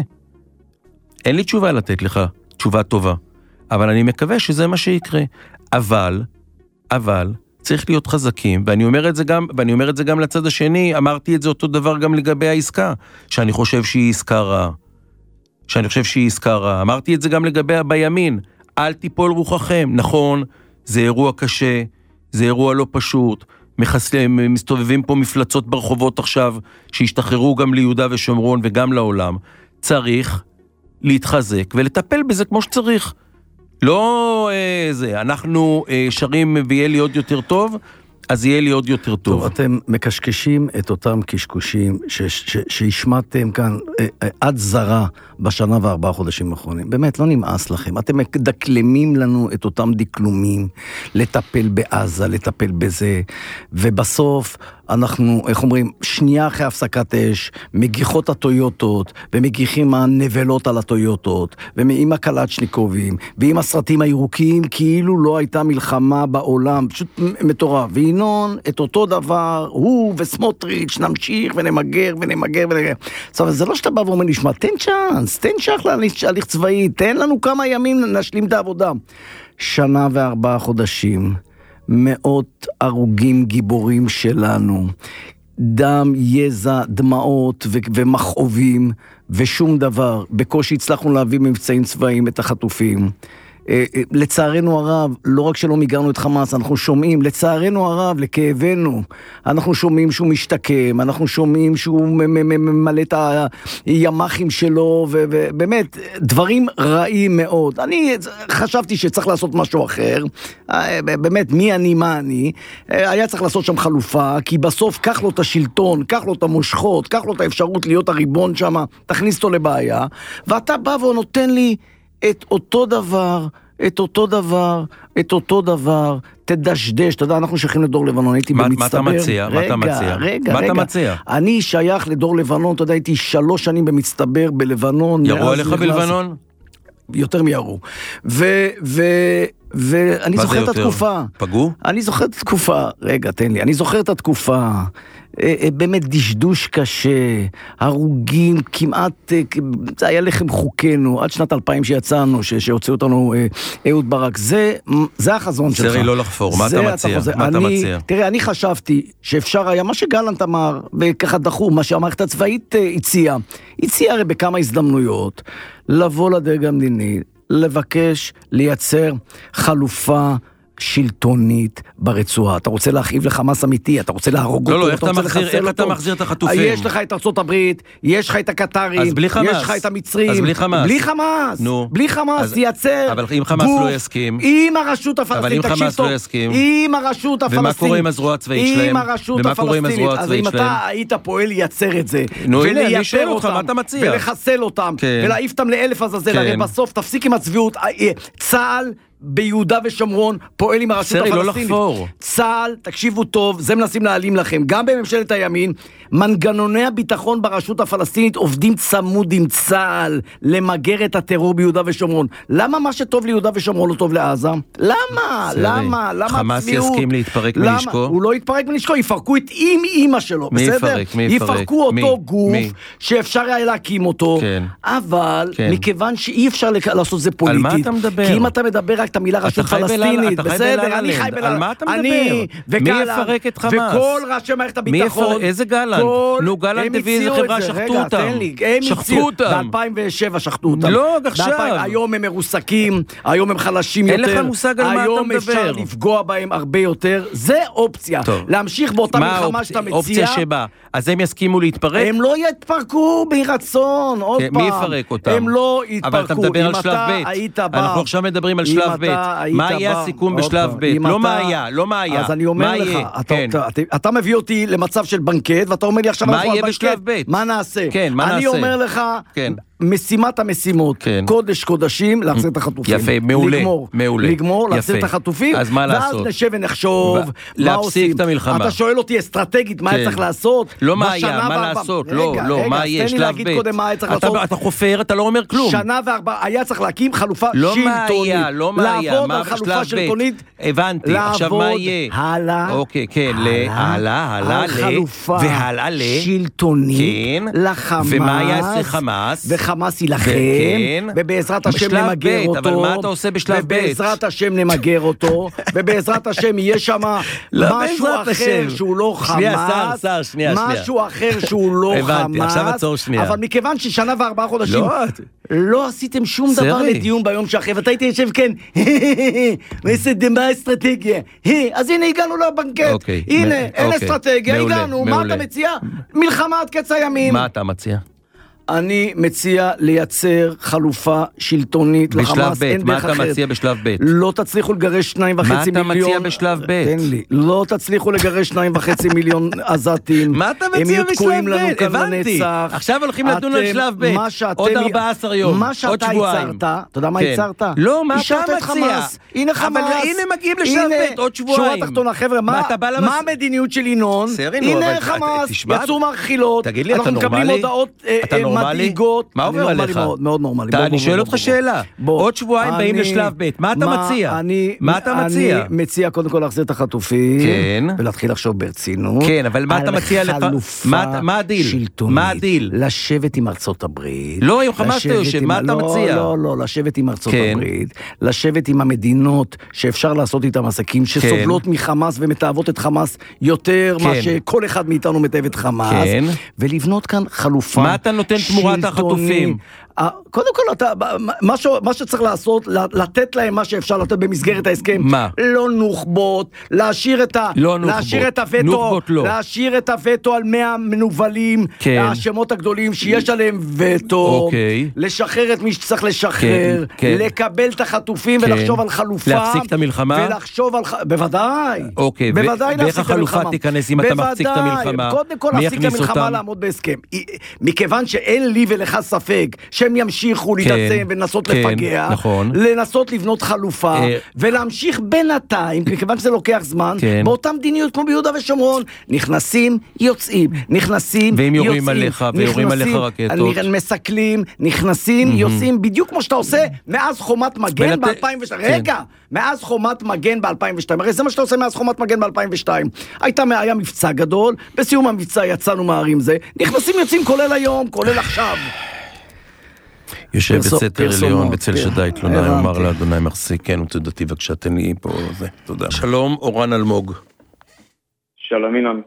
אין לי תשובה לתת לך, תשובה טובה. אבל אני מקווה שזה מה שיקרה. אבל, אבל, צריך להיות חזקים, ואני אומר את זה גם, ואני אומר את זה גם לצד השני, אמרתי את זה אותו דבר גם לגבי העסקה, שאני חושב שהיא עסקה רעה. שאני חושב שהיא עסקה רעה. אמרתי את זה גם לגבי בימין. אל תיפול רוחכם. נכון, זה אירוע קשה, זה אירוע לא פשוט. מחסלים, מסתובבים פה מפלצות ברחובות עכשיו, שהשתחררו גם ליהודה ושומרון וגם לעולם. צריך להתחזק ולטפל בזה כמו שצריך. לא אה, זה, אנחנו אה, שרים ויהיה לי עוד יותר טוב, אז יהיה לי עוד יותר טוב. טוב, אתם מקשקשים את אותם קשקושים שהשמעתם כאן אה, אה, עד זרה בשנה וארבעה חודשים האחרונים. באמת, לא נמאס לכם. אתם מדקלמים לנו את אותם דקלומים, לטפל בעזה, לטפל בזה, ובסוף אנחנו, איך אומרים, שנייה אחרי הפסקת אש, מגיחות הטויוטות, ומגיחים הנבלות על הטויוטות, ועם הקלצ'ניקובים, ועם הסרטים הירוקים, כאילו לא הייתה מלחמה בעולם, פשוט מטורף. וינון, את אותו דבר, הוא וסמוטריץ' נמשיך ונמגר ונמגר ונמגר. עכשיו, זה לא שאתה בא ואומר, נשמע, תן צ'אנס, תן שייך להליך צבאי, תן לנו כמה ימים נשלים את העבודה. שנה וארבעה חודשים, מאות הרוגים גיבורים שלנו, דם, יזע, דמעות ו- ומכאובים, ושום דבר. בקושי הצלחנו להביא מבצעים צבאיים את החטופים. לצערנו הרב, לא רק שלא מיגרנו את חמאס, אנחנו שומעים, לצערנו הרב, לכאבנו, אנחנו שומעים שהוא משתקם, אנחנו שומעים שהוא ממלא את הימחים שלו, ובאמת, דברים רעים מאוד. אני חשבתי שצריך לעשות משהו אחר, באמת, מי אני, מה אני, היה צריך לעשות שם חלופה, כי בסוף, קח לו את השלטון, קח לו את המושכות, קח לו את האפשרות להיות הריבון שם, תכניס אותו לבעיה, ואתה בא ונותן לי את אותו דבר, את אותו דבר, את אותו דבר, תדשדש, אתה יודע, אנחנו שייכים לדור לבנון, הייתי במצטבר. מה אתה מציע? רגע, מה אתה מציע? רגע, מה רגע. אתה מציע? אני שייך לדור לבנון, אתה יודע, הייתי שלוש שנים במצטבר בלבנון. ירו עליך בלבנון? יותר מירו. ו... ו... ואני זוכר את התקופה. פגעו? אני זוכר את התקופה, רגע, תן לי, אני זוכר את התקופה, באמת דשדוש קשה, הרוגים כמעט, זה היה לחם חוקנו, עד שנת אלפיים שיצאנו, שהוצאו אותנו אהוד ברק, זה, זה החזון שלך. סרי, לא לחפור, מה אתה מציע? מה אתה מציע? תראה, אני חשבתי שאפשר היה, מה שגלנט אמר, וככה דחו, מה שהמערכת הצבאית הציעה, הציעה הרי בכמה הזדמנויות, לבוא לדרג המדיני, לבקש לייצר חלופה שלטונית ברצועה. אתה רוצה להכאיב לחמאס אמיתי, אתה רוצה להרוג אותו, לא, לא, איך אתה מחזיר, איך אתה מחזיר את החטופים? יש לך את ארצות הברית, יש לך את הקטרים, אז בלי חמאס. יש לך את המצרים. אז בלי חמאס. בלי חמאס. נו. בלי חמאס, תייצר. אבל אם חמאס לא יסכים. עם הרשות הפלסטינית, אבל אם חמאס לא יסכים. עם הרשות הפלסטינית. ומה קורה עם הזרוע הצבאית שלהם? עם הרשות הפלסטינית. אז אם אתה היית פועל לייצר את זה, ולייצר אותם, ולחסל אותם, ולהעיף אותם לאלף עזאזל, הרי בסוף תפסיק עם הצביעות. צה"ל ביהודה ושומרון פועל עם הרשות סרי, הפלסטינית. לא צה"ל, תקשיבו טוב, זה מנסים להעלים לכם. גם בממשלת הימין, מנגנוני הביטחון ברשות הפלסטינית עובדים צמוד עם צה"ל למגר את הטרור ביהודה ושומרון. למה מה שטוב ליהודה ושומרון לא טוב לעזה? למה? סרי, למה? למה חמאס צביעות? יסכים להתפרק למה? מנשקו? הוא לא יתפרק מנשקו, יפרקו את עם אמא שלו, מי בסדר? יפרק? מי יפרק? יפרקו אותו מי? גוף מי? שאפשר היה להקים אותו, כן. אבל כן. מכיוון שאי אפשר לעשות זה פוליטית. על מה אתה מדבר? כי אם אתה מדבר רק את המילה רשות פלסטינית, בסדר, אני חי בלעל. על מה אתה מדבר? אני מי יפרק את חמאס? וכל ראשי מערכת הביטחון. איזה גלנט? נו, גלנט הביא איזה חברה, שחטו אותם. רגע, תן לי, הם הציעו, ב-אלפיים ושבע שחטו אותם. לא, עכשיו. היום הם מרוסקים, היום הם חלשים יותר. אין לך מושג על מה אתה מדבר. היום אפשר לפגוע בהם הרבה יותר. זה אופציה. להמשיך באותה מלחמה שאתה מציע. אופציה שבה? אז הם יסכימו להתפרק? הם לא יתפרקו ברצון, עוד פעם. מי יפרק אותם? הם לא יתפרקו. אבל אתה מדבר על שלב ב'. אנחנו עכשיו מדברים על שלב ב'? מה יהיה הסיכום בשלב ב'? לא מה היה, לא מה היה. אז אני אומר לך, אתה מביא אותי למצב של בנקט, ואתה אומר לי עכשיו מה יהיה בשלב ב'? מה נעשה? כן, מה נעשה? אני אומר לך, משימת המשימות, קודש קודשים, להחזיר את החטופים. יפה, מעולה, לגמור, מעולה. לגמור, להחזיר את החטופים, אז מה לעשות? ואז נשב ונחשוב, מה עושים. להפסיק את המלחמה. אתה שואל אותי אסטרטגית, מה צריך לעשות? לא מה היה, מה לעשות, לא, לא, מה יהיה, שלב ב'. אתה חופר, אתה לא אומר כלום. שנה וארבע, היה צריך להקים חלופה לא שלטונית. מה היה, לא מה היה, לעבוד מה על חלופה שלטונית. הבנתי, עכשיו מה יהיה? הלאה. אוקיי, כן, הלאה, הלאה, על חלופה והלאה ל... שלטונית לחמאס. ומה יעשה חמאס? וחמאס ילחם, ובעזרת השם נמגר אותו. אבל מה אתה עושה בשלב ב'? ובעזרת השם נמגר אותו, ובעזרת השם יהיה שם משהו אחר שהוא לא חמאס. שנייה, שר, שנייה, שנייה. משהו אחר שהוא לא חמאס. הבנתי, עכשיו עצור שנייה. אבל מכיוון ששנה וארבעה חודשים לא עשיתם שום דבר לדיון ביום שאחרי, ואתה הייתי יושב כן, מה האסטרטגיה? אז הנה הגענו לבנקט, הנה, אין אסטרטגיה, הגענו, מה אתה מציע? מלחמה עד קץ הימים. מה אתה מציע? אני מציע לייצר חלופה שלטונית לחמאס, אין דרך אחרת. מה אתה מציע בשלב ב'? לא תצליחו לגרש שניים וחצי מיליון... מה אתה מציע בשלב ב'? תן לי. לא תצליחו לגרש שניים וחצי מיליון עזתים. מה אתה מציע בשלב ב'? הבנתי. עכשיו הולכים לדון על שלב ב'. עוד ארבעה עשר יום, עוד שבועיים. אתה יודע מה ייצרת? לא, מה אתה מציע? הנה חמאס. אבל הנה מגיעים לשלב ב', עוד שבועיים. שורה תחתונה, חבר'ה, מה המדיניות של ינון? הנה חמאס, יצאו מהחילות. אנחנו מקבלים הודעות מדאיגות. מה עובר עליך? מאוד נורמלי. אני שואל אותך שאלה. עוד שבועיים באים לשלב ב', מה אתה מציע? מה אתה מציע? אני מציע קודם כל להחזיר את החטופים, ולהתחיל לחשוב ברצינות. כן, אבל מה אתה מציע? על חלופה שלטונית. לשבת עם ארצות הברית. לא, עם חמאס אתה יושב, מה אתה מציע? לא, לא, לשבת עם ארצות הברית. לשבת עם המדינות שאפשר לעשות איתם עסקים, שסובלות מחמאס ומתאהבות את חמאס יותר מה שכל אחד מאיתנו מתאהב את חמאס. ולבנות כאן חלופה מה אתה נותן תמורת החטופים? קודם כל, אתה, משהו, מה שצריך לעשות, לתת להם מה שאפשר לתת במסגרת ההסכם. מה? לא נוחבות, להשאיר את ה... לא נוחבות. להשאיר את הווטו, נוחבות לא. להשאיר את הווטו על מאה מנובלים, כן. השמות הגדולים שיש עליהם וטו, אוקיי. לשחרר את מי שצריך לשחרר, כן, כן. לקבל את החטופים כן. ולחשוב על חלופה. להפסיק את המלחמה? ולחשוב על... בוודאי. אוקיי. בוודאי ו- ואיך החלופה תיכנס אם אתה מפסיק את המלחמה? קודם כל להפסיק את המלחמה לעמוד בהסכם. מכיוון שאין לי ולך ספק שהם ימשיכו להתעצם ולנסות לפגע, לנסות לבנות חלופה, ולהמשיך בינתיים, מכיוון שזה לוקח זמן, באותה מדיניות כמו ביהודה ושומרון, נכנסים, יוצאים, נכנסים, יוצאים. והם יורים עליך, ויורים עליך רקטות. מסכלים, נכנסים, יוצאים, בדיוק כמו שאתה עושה מאז חומת מגן ב-אלפיים ושתיים. רגע, מאז חומת מגן ב-אלפיים ושתיים. הרי זה מה שאתה עושה מאז חומת מגן ב-אלפיים ושתיים. היה מבצע גדול, בסיום המבצע יצאנו מהערים זה, נכנסים, יוצאים, כולל היום, כולל עכשיו. יושב בסתר עליון בצל שדי תלונה, אמר לאדוני מחזיק, כן, ותודתי בבקשה, תן לי פה זה, תודה. שלום, אורן אלמוג. שלום אילן.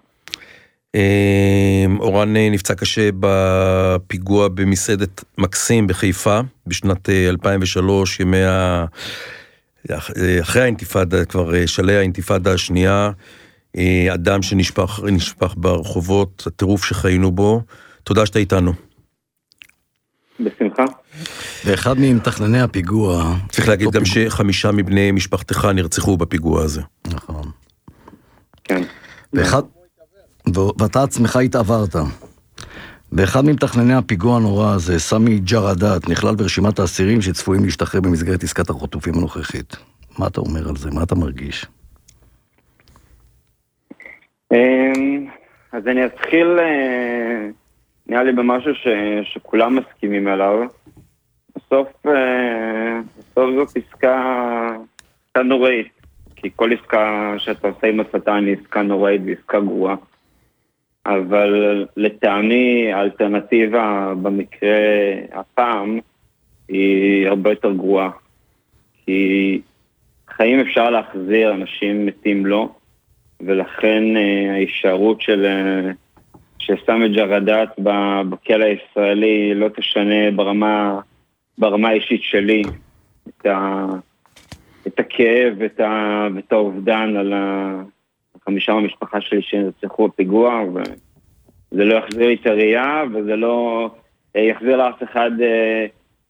אורן נפצע קשה בפיגוע במסעדת מקסים בחיפה, בשנת אלפיים ושלוש, ימי ה... אחרי האינתיפאדה, כבר שלהי האינתיפאדה השנייה, אדם שנשפך נשפך ברחובות, הטירוף שחיינו בו, תודה שאתה איתנו. בשמחה. ואחד ממתכנני הפיגוע... צריך להגיד גם שחמישה מבני משפחתך נרצחו בפיגוע הזה. נכון. כן. ואחד... ואתה עצמך התעברת. באחד ממתכנני הפיגוע הנורא הזה, סמי ג'רדאת, נכלל ברשימת האסירים שצפויים להשתחרר במסגרת עסקת החטופים הנוכחית. מה אתה אומר על זה? מה אתה מרגיש? אז אני אתחיל... נראה לי במשהו ש, שכולם מסכימים עליו. בסוף, בסוף זו עסקה, עסקה נוראית, כי כל עסקה שאתה עושה עם השטן היא עסקה נוראית ועסקה גרועה. אבל לטעמי האלטרנטיבה במקרה הפעם היא הרבה יותר גרועה. כי חיים אפשר להחזיר, אנשים מתים לא, ולכן ההישארות של... שסמי ג'רדאת בכלא הישראלי לא תשנה ברמה, ברמה האישית שלי את, ה, את הכאב ואת, ה, ואת האובדן על החמישה מהמשפחה שלי שנרצחו בפיגוע, וזה לא יחזיר לי את הראייה, וזה לא יחזיר לאף אחד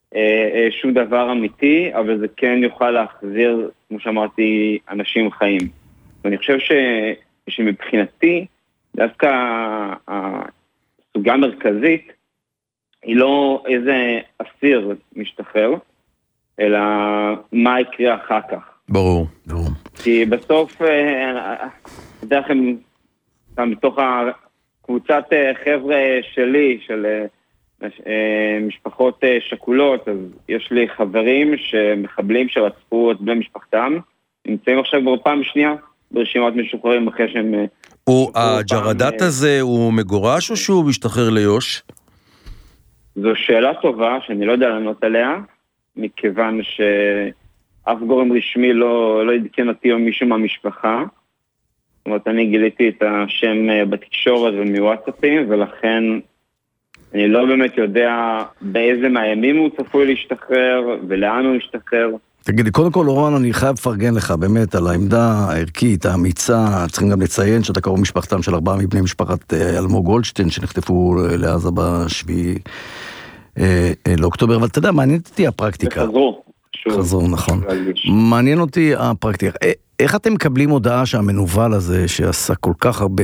שום דבר אמיתי, אבל זה כן יוכל להחזיר, כמו שאמרתי, אנשים חיים. ואני חושב ש, שמבחינתי, דווקא הסוגה המרכזית, היא לא איזה אסיר משתחרר, אלא מה יקרה אחר כך. ברור, ברור. כי בסוף, יודע לכם, מתוך הקבוצת חבר'ה שלי, של משפחות שקולות, אז יש לי חברים שמחבלים שרצחו את בני משפחתם, נמצאים עכשיו כבר פעם שנייה ברשימת משוחררים אחרי שהם... הג'רדט הזה הוא מגורש או שהוא משתחרר ליוש? זו שאלה טובה שאני לא יודע לענות עליה, מכיוון שאף גורם רשמי לא, לא ידכן אותי או מישהו מהמשפחה. זאת אומרת, אני גיליתי את השם בתקשורת ומוואטסאפים, ולכן אני לא באמת יודע באיזה מהימים הוא צפוי להשתחרר, ולאן הוא ישתחרר. תגידי, קודם כל, אורן, אני חייב לפרגן לך באמת על העמדה הערכית, האמיצה. צריכים גם לציין שאתה קרוב משפחתם של ארבעה מבני משפחת אלמוג גולדשטיין, שנחטפו לעזה בשביעי לאוקטובר, אבל אתה יודע, מעניין אותי הפרקטיקה. חזרו. חזרו, נכון. מעניין אותי הפרקטיקה. איך אתם מקבלים הודעה שהמנוול הזה, שעשה כל כך הרבה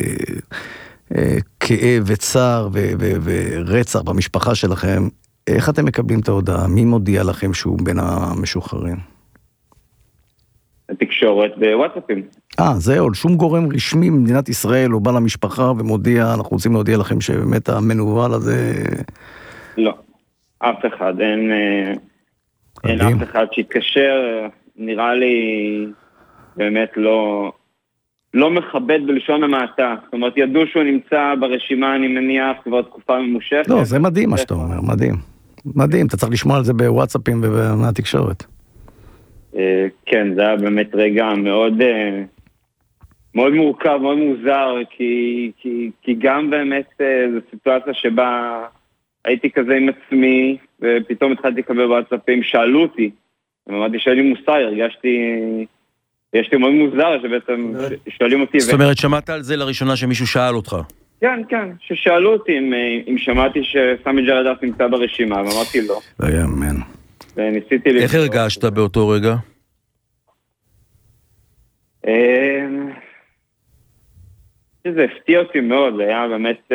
כאב וצער ורצח במשפחה שלכם, איך אתם מקבלים את ההודעה? מי מודיע לכם שהוא בין המשוחררים? התקשורת בוואטסאפים. אה, זה עוד שום גורם רשמי במדינת ישראל, הוא בא למשפחה ומודיע, אנחנו רוצים להודיע לכם שבאמת המנוול הזה... לא, אף אחד, אין, אין אף אחד שהתקשר, נראה לי באמת לא, לא מכבד בלשון המעטה. זאת אומרת, ידעו שהוא נמצא ברשימה, אני מניח, כבר תקופה ממושכת. לא, זה מדהים מה שאתה אומר, מדהים. מדהים, אתה צריך לשמוע על זה בוואטסאפים ובתקשורת. כן, זה היה באמת רגע מאוד, מאוד מורכב, מאוד מוזר, כי, כי, כי גם באמת זו סיטואציה שבה הייתי כזה עם עצמי, ופתאום התחלתי לקבל וואטסאפים, שאלו אותי, אמרתי שאלי מוסר, הרגשתי, הרגשתי מאוד מוזר, שבעצם שואלים אותי. זאת אומרת, שמעת על זה לראשונה שמישהו שאל אותך? כן, כן, ששאלו אותי אם, אם שמעתי שסמי ג'רדט נמצא ברשימה, ואמרתי לא. לא יאמן. וניסיתי... איך הרגשת באותו רגע? זה הפתיע אותי מאוד, זה היה באמת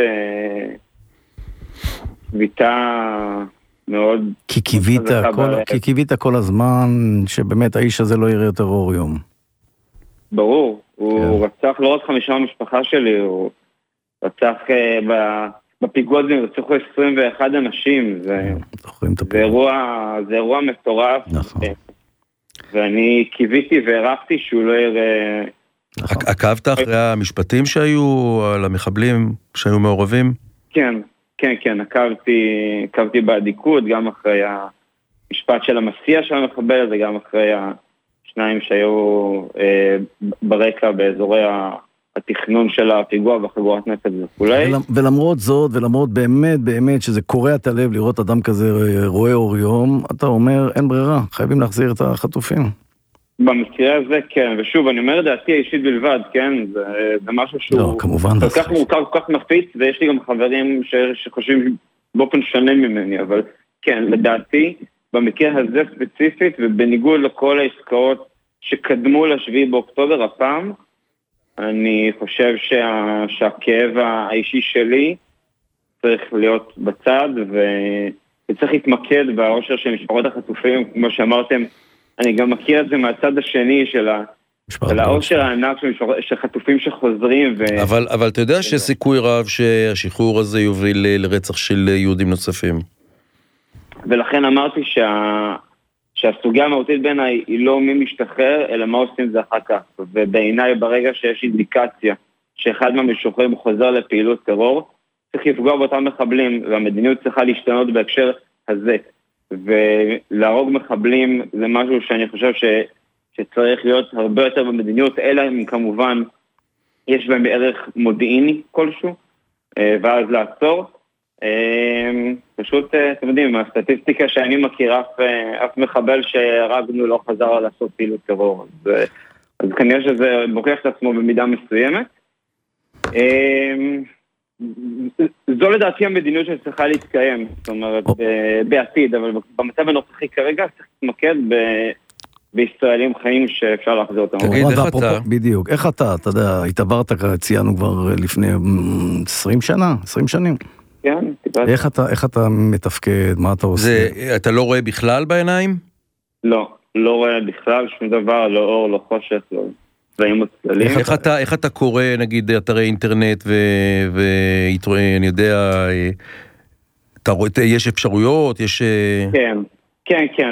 ביטה מאוד... כי קיווית כל, כי קיווית כל הזמן שבאמת האיש הזה לא יראה יותר אור יום. ברור, הוא רצח לא רק חמישה משפחה שלי, הוא רצח בפיגוע הזה, רצחו עשרים ואחד אנשים, זה אירוע מטורף, ואני קיוויתי והרחתי שהוא לא יראה... עקבת אחרי המשפטים שהיו על המחבלים שהיו מעורבים? כן, כן, כן, עקבתי, עקבתי בעדיקות, גם אחרי המשפט של המסיע של המחבל, וגם אחרי השניים שהיו אה, ברקע באזורי התכנון של הפיגוע בחגורת נפץ וכולי. ולמרות זאת, ולמרות באמת, באמת, שזה קורע את הלב לראות אדם כזה רואה אור יום, אתה אומר, אין ברירה, חייבים להחזיר את החטופים. במקרה הזה, כן, ושוב, אני אומר דעתי האישית בלבד, כן, זה, זה משהו שהוא... לא, כמובן. כל כך מורכב, כל כך נפיץ, ויש לי גם חברים ש, שחושבים באופן שונה ממני, אבל כן, לדעתי, במקרה הזה ספציפית, ובניגוד לכל העסקאות שקדמו לשביעי באוקטובר הפעם, אני חושב שה, שהכאב האישי שלי צריך להיות בצד, ו, וצריך להתמקד באושר של משפחות החטופים, כמו שאמרתם, אני גם מכיר את זה מהצד השני של האושר הענק של חטופים שחוזרים. אבל, אבל אתה יודע שסיכוי רב שהשחרור הזה יוביל לרצח של יהודים נוספים. ולכן אמרתי שה... שהסוגיה המהותית בעיניי היא לא מי משתחרר, אלא מה עושים זה אחר כך. ובעיניי ברגע שיש אינדיקציה שאחד מהמשוחררים חוזר לפעילות טרור, צריך לפגוע באותם מחבלים, והמדיניות צריכה להשתנות בהקשר הזה. ולהרוג מחבלים זה משהו שאני חושב ש... שצריך להיות הרבה יותר במדיניות, אלא אם כמובן יש בהם ערך מודיעיני כלשהו, ואז לעצור. פשוט, אתם יודעים, הסטטיסטיקה שאני מכיר, אף, אף מחבל שהרגנו לא חזר לעשות פעילות טרור. אז, אז כנראה שזה מוכיח את עצמו במידה מסוימת. זו לדעתי המדיניות שצריכה להתקיים, זאת אומרת, בעתיד, אבל במצב הנוכחי כרגע צריך להתמקד בישראלים חיים שאפשר להחזיר אותם. תגיד, איך אתה? בדיוק, איך אתה, אתה יודע, התעברת, ציינו כבר לפני עשרים שנה, עשרים שנים. כן, איך אתה, איך אתה מתפקד, מה אתה עושה? זה, אתה לא רואה בכלל בעיניים? לא, לא רואה בכלל שום דבר, לא אור, לא חושך, לא צבעים הצללים. איך אתה, איך אתה קורא, נגיד, אתרי אינטרנט ואני יודע, אתה רואה, יש אפשרויות, יש... כן, כן, כן.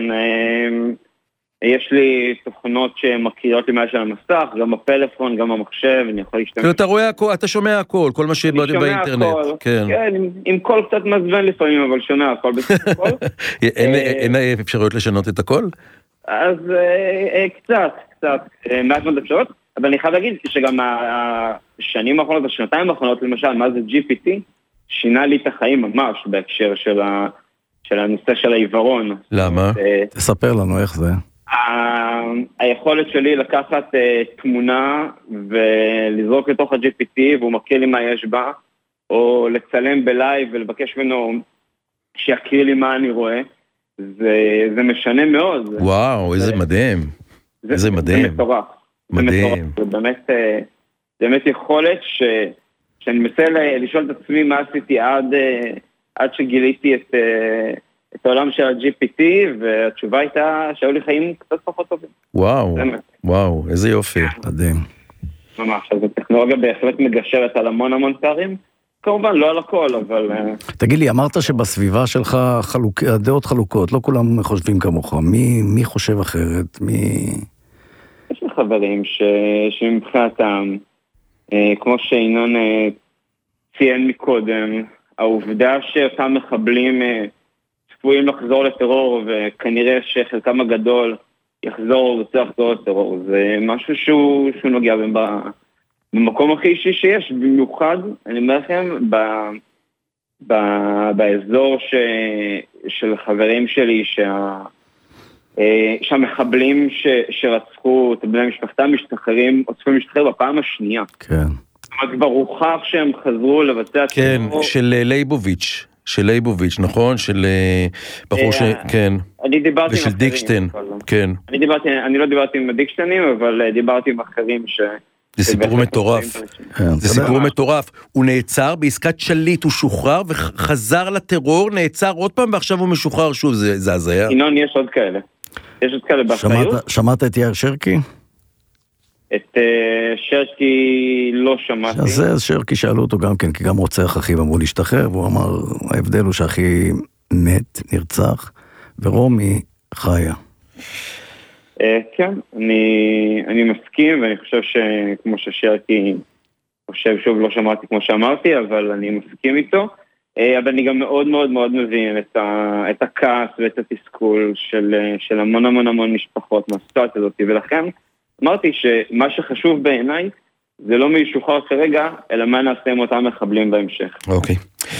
יש לי תוכנות שמקריאות לי מה של המסך, גם בפלאפון, גם במחשב, אני יכול להשתמש. אתה רואה הכל, אתה שומע הכל, כל מה שבאתם באינטרנט. כן, עם קול קצת מזמן לפעמים, אבל שומע הכל בסך הכל. אין אפשרויות לשנות את הכל? אז קצת, קצת, מעט מאוד אפשרויות, אבל אני חייב להגיד שגם השנים האחרונות, השנתיים האחרונות, למשל, מה זה ג'י פי טי, שינה לי את החיים ממש בהקשר של ה... של הנושא של העיוורון. למה? תספר לנו איך זה. היכולת שלי לקחת תמונה ולזרוק לתוך ה-ג'י פי טי והוא מכיר לי מה יש בה, או לצלם בלייב ולבקש ממנו שיקריא לי מה אני רואה, זה משנה מאוד. וואו, איזה מדהים. איזה מדהים. זה מטורף. מדהים. זה באמת, באמת יכולת שאני מנסה לשאול את עצמי מה עשיתי עד... עד שגיליתי את, את העולם של ה-ג'י פי טי, והתשובה הייתה שהיו לי חיים קצת פחות טובים. וואו, וואו, איזה יופי. מדהים. ממש, אז הטכנולוגיה בהחלט מגשרת על המון המון פערים, כמובן לא על הכל, אבל... תגיד לי, אמרת שבסביבה שלך חלוק, הדעות חלוקות, לא כולם חושבים כמוך, מי, מי חושב אחרת? מי... יש לי חברים ש... שמבחינתם, כמו שאינון ציין מקודם, העובדה שאותם מחבלים צפויים לחזור לטרור, וכנראה שחלקם הגדול יחזור ורצה לחזור לטרור, זה משהו שהוא, שהוא נוגע במקום הכי אישי שיש, במיוחד, אני אומר לכם, ב, ב, באזור ש, של חברים שלי, שה, שהמחבלים ש, שרצחו את בני משפחתם משתחררים, או צפויים להשתחרר בפעם השנייה. כן. כבר הוכח שהם חזרו לבצע... כן, של לייבוביץ', של לייבוביץ', נכון? של בחור ש... כן. אני דיברתי עם אחרים. ושל דיקשטיין, כן. אני דיברתי, אני לא דיברתי עם הדיקשטיינים, אבל דיברתי עם אחרים ש... זה סיפור מטורף. זה סיפור מטורף. הוא נעצר בעסקת שליט, הוא שוחרר וחזר לטרור, נעצר עוד פעם ועכשיו הוא משוחרר שוב, זה הזיה. אינון, יש עוד כאלה. יש עוד כאלה באחריות. שמעת את יאיר שרקי? את שרקי לא שמעתי. אז שרקי שאלו אותו גם כן, כי גם רוצח אחיו אמרו להשתחרר, והוא אמר, ההבדל הוא שאחי מת, נרצח, ורומי חיה. כן, אני מסכים, ואני חושב שכמו ששרקי חושב, שוב לא שמעתי כמו שאמרתי, אבל אני מסכים איתו, אבל אני גם מאוד מאוד מאוד מבין את הכעס ואת התסכול של המון המון המון משפחות מהסיטואציה הזאת, ולכן אמרתי שמה שחשוב בעיניי זה לא מישוחרר כרגע, אלא מה נעשה עם אותם מחבלים בהמשך. אוקיי.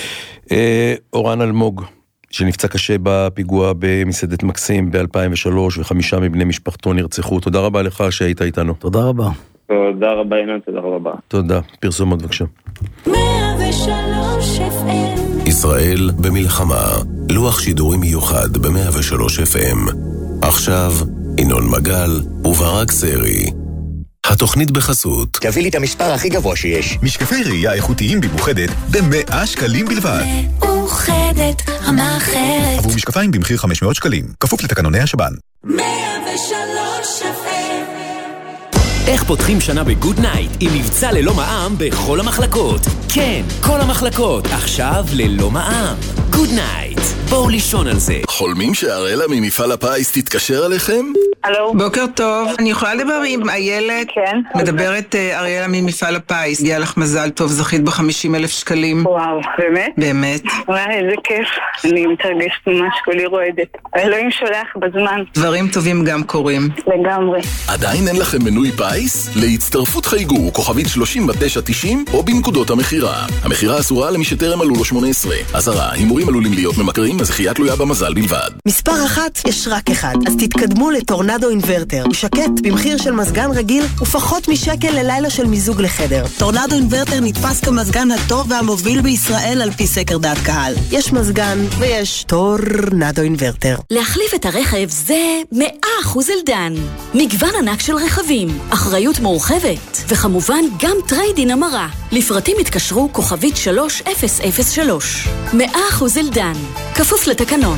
אורן אלמוג, שנפצע קשה בפיגוע במסעדת מקסים ב-אלפיים ושלוש, וחמישה מבני משפחתו נרצחו. תודה רבה לך שהיית איתנו. תודה רבה. תודה רבה, אינן, תודה רבה. תודה. פרסומות בבקשה. מאה ושלוש אף אם ישראל במלחמה. לוח שידורי מיוחד ב-מאה ושלוש אף אם. עכשיו... ינון מגל וברק סרי. התוכנית בחסות. תביא לי את המספר הכי גבוה שיש. משקפי ראייה איכותיים במאוחדת ב-מאה שקלים בלבד. מאוחדת, רמה אחרת. עבור משקפיים במחיר חמש מאות שקלים. כפוף לתקנוני השב"ן. מאה ושלוש אף אם. איך פותחים שנה בגוד נייט עם מבצע ללא מע"מ בכל המחלקות? כן, כל המחלקות עכשיו ללא מע"מ. גוד נייט, בואו לישון על זה. חולמים שהראלה ממפעל הפיס תתקשר עליכם? הלו. בוקר טוב, אני יכולה לדבר עם איילת? כן. מדברת אריאלה ממפעל הפיס, הגיע לך מזל טוב, זכית ב-חמישים אלף שקלים. וואו, באמת? באמת. וואי, איזה כיף, אני מתרגשת ממש, כולי רועדת. האלוהים שולח בזמן. דברים טובים גם קורים. לגמרי. עדיין אין לכם מנוי פיס? להצטרפות חייגו כוכבית שלושים ותשע תשעים או בנקודות המחירה. המחירה אסורה למי שטרם עלו לו שמונה עשרה. אזהרה, הימורים עלולים להיות ממכרים בקרים, הזכייה תלויה במזל בלבד. מספר אחת יש רק אחד, אז תתקדמו לטורנדו אינברטר. הוא שקט במחיר של מזגן רגיל ופחות משקל ללילה של מיזוג לחדר. טורנדו אינברטר נתפס כמזגן הטוב והמוביל בישראל על פי סקר דעת קהל. יש מזגן ויש טורנדו אינברטר. להחליף את הרכב זה מאה אחוז אלדן. מגוון ענק של רכבים, אחריות מורחבת, וכמובן גם טריידין המרה. לפרטים התקשרו כוכבית שלוש אפס אפס שלוש. מאה אחוז אלדן, כפוף לתקנון.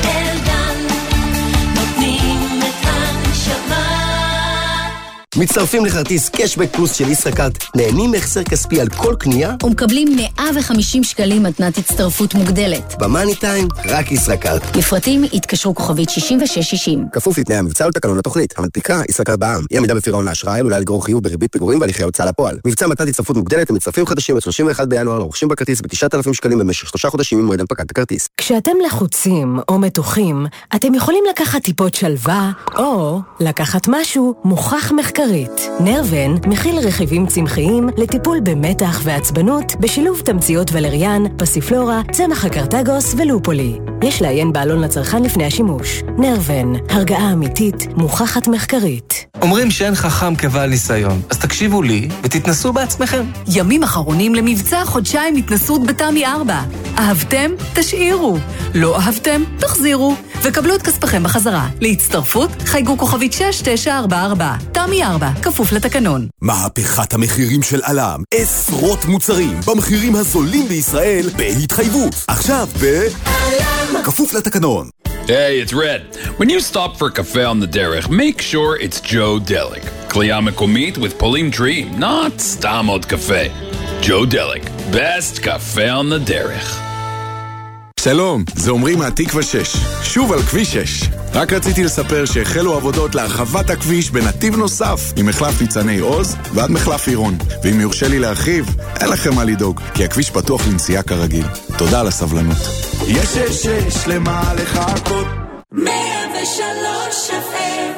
מצטרפים לכרטיס קשבק פלוס של ישראכרט, נהנים מהחזר כספי על כל קנייה ומקבלים מאה וחמישים שקלים מתנת הצטרפות מוגדלת. במאני טיים, רק ישראכרט. לפרטים התקשרו כוכבית שישים ושש שישים. כפוף לתנאי המבצע ולתקנון התוכנית. המנפיקה ישראכרט בע"מ. אי עמידה בפירעון האשראי עלולה לגרור חיוב בריבית פיגורים והליכי הוצאה לפועל. מבצע מתנת הצטרפות מוגדלת למצטרפים חדשים ב-שלושים ואחד בינואר לרוכשים בכרטיס ב-תשעת אלפים שקלים במשך שלושה חודשים ממועד הנפקת הכרטיס. כשאתם לחוצים או מתוחים, אתם יכולים לקחת טיפות שלווה או לקחת משהו מוכח מחקרית. נרוון מכיל רכיבים צמחיים לטיפול במתח ועצבנות בשילוב תמציות ולריאן, פסיפלורה, צמח הקרטגוס ולופולי. יש לעיין בעלון לצרכן לפני השימוש. נרוון, הרגעה אמיתית, מוכחת מחקרית. אומרים שאין חכם כבעל ניסיון, אז תקשיבו לי ותתנסו בעצמכם. ימים אחרונים למבצע חודשיים התנסות בתמי ארבע. אהבתם? תשאירו. לא אהבתם? תחזירו. וקבלו את כספכם בחזרה. להצטרפות, חייגו כוכבית שש תשע ארבע ארבע. תמי ארבע, כפוף לתקנון. מהפכת המחירים של אלם. עשרות מוצרים במחירים הזולים בישראל בהתחייבות. עכשיו ב... אלם. כפוף לתקנון. Hey, it's Red. When you stop for cafe on the derech, make sure it's Joe Delic. Kliya Mekomit with Polim Tree, not stam od cafe. Joe Delic, best cafe on the derech. שלום, זה עומרי מהתקווה שש. שוב על כביש שש. רק רציתי לספר שהחלו עבודות להרחבת הכביש בנתיב נוסף, עם מחלף ניצני עוז ועד מחלף עירון. ואם יורשה לי להרחיב, אין לכם מה לדאוג, כי הכביש פתוח לנסיעה כרגיל. תודה על הסבלנות. יש שש שש למה לחכות. מאה ושלוש אף אם.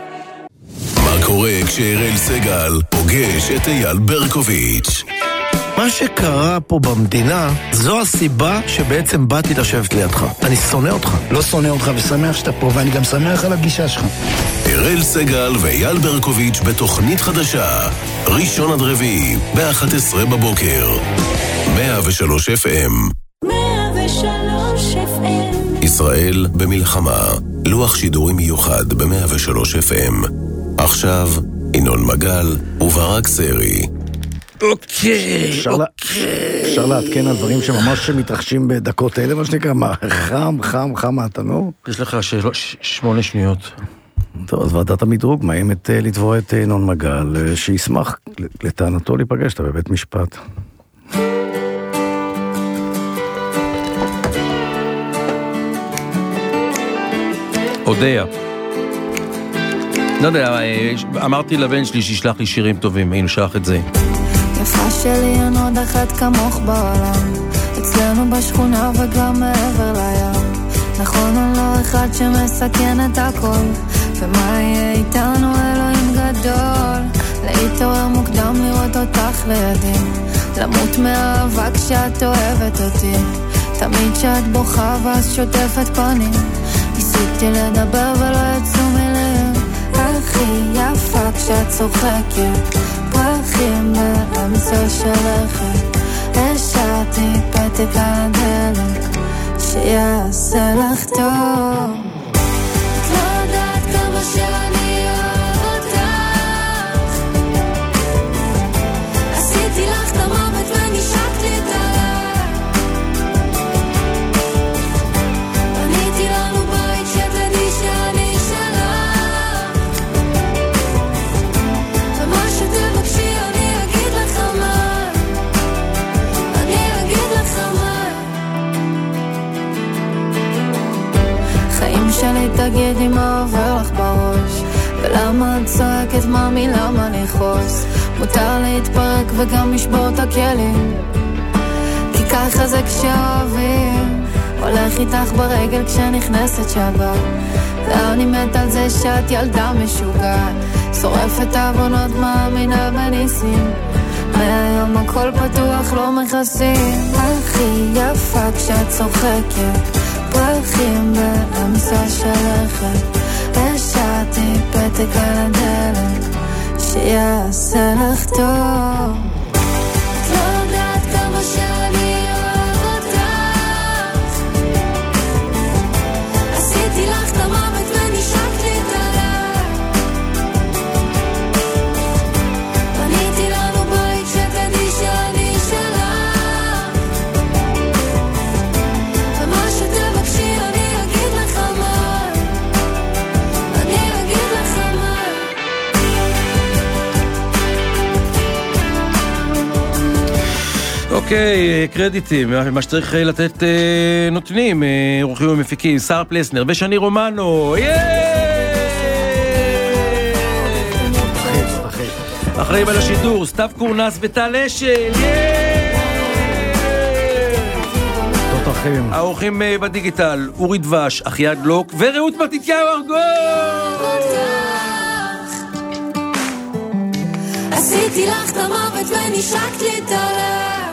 מה קורה כשאראל סגל פוגש את אייל ברקוביץ'? מה שקרה פה במדינה, זו הסיבה שבעצם באתי לשבת לידך. אני שונא אותך. לא שונא אותך ושמח שאתה פה, ואני גם שמח על הגישה שלך. אראל סגל ואייל ברקוביץ' בתוכנית חדשה, ראשון עד רביעי, ב-אחת עשרה בבוקר. מאה ושלוש אף אם. מאה ושלוש אף אם. ישראל במלחמה, לוח שידורי מיוחד ב-מאה ושלוש אף אם. עכשיו, ינון מגל וברק סרי. אוקיי, אוקיי. אפשר להתקן על דברים שממש מתרחשים בדקות אלה, מה שנקרא, מה, חם, חם, חם מהתנור? יש לך שמונה שניות. טוב, אז ועדת המדרוג מאיימת לתבוע את ינון מגל, שישמח לטענתו להיפגש אתה בבית משפט. הודיה. לא יודע, אמרתי לבן שלי שישלח לי שירים טובים, היינו שלח את זה. יפה שלי אין עוד אחת כמוך בעולם, אצלנו בשכונה וגם מעבר לים. נכון אני לא אחד שמסכן את הכל, ומה יהיה איתנו אלוהים גדול. להתעורר מוקדם לראות אותך לידים, למות מאהבה כשאת אוהבת אותי, תמיד שאת בוכה ואז שוטפת פנים. ניסיתי לדבר ולא יצאו מילים, הכי יפה כשאת צוחקת, פרחים באמצע שלכת. השארתי פתק על הדלת שיעשה לך טוב. את לא יודעת כמה שאני אוהב אותך, עשיתי לך את המוות ונשקת לי את הלב, בניתי לנו בית שתדעי שאני שלך, ומה שתבקשי אני אגיד לך מה, אני אגיד לך מה. חיים שלי תגידי מה עובר לך בראש, ולמה את צועקת מאמי למה לכעוס. מותר להתפרק וגם לשבור את הכלים, כי ככה זה כשאוהבים. הולך איתך ברגל כשנכנסת שבת, ואני מת על זה שאת ילדה משוגעת, שורפת אבונות מאמינה בניסים, מהיום הכל פתוח לא מכסים. הכי יפה כשאת צוחקת, פרחים באמצע שלכת, השארתי פתק על הדלת שיעשה לך טוב. את לא יודעת כמה שאני אוהב אותך, עשיתי לך את המוות ונשקת לי את הלב, בניתי לנו בית שתדעי שאני שלך, ומה שתבקשי אני אגיד לך מה, אני אגיד לך מה. אוקיי, קרדיטים, מה שצריך לתת נותנים, אורחים ומפיקים, שר פלסנר ושני רומנו, אחראים על השידור, סתיו קורנס וטל אשל, תותחים. האורחים בדיגיטל, אורי דבש, אחיעד לוק ורעות מתתיהו ארגון. עשיתי לך את המוות ונשקת לי את הלב,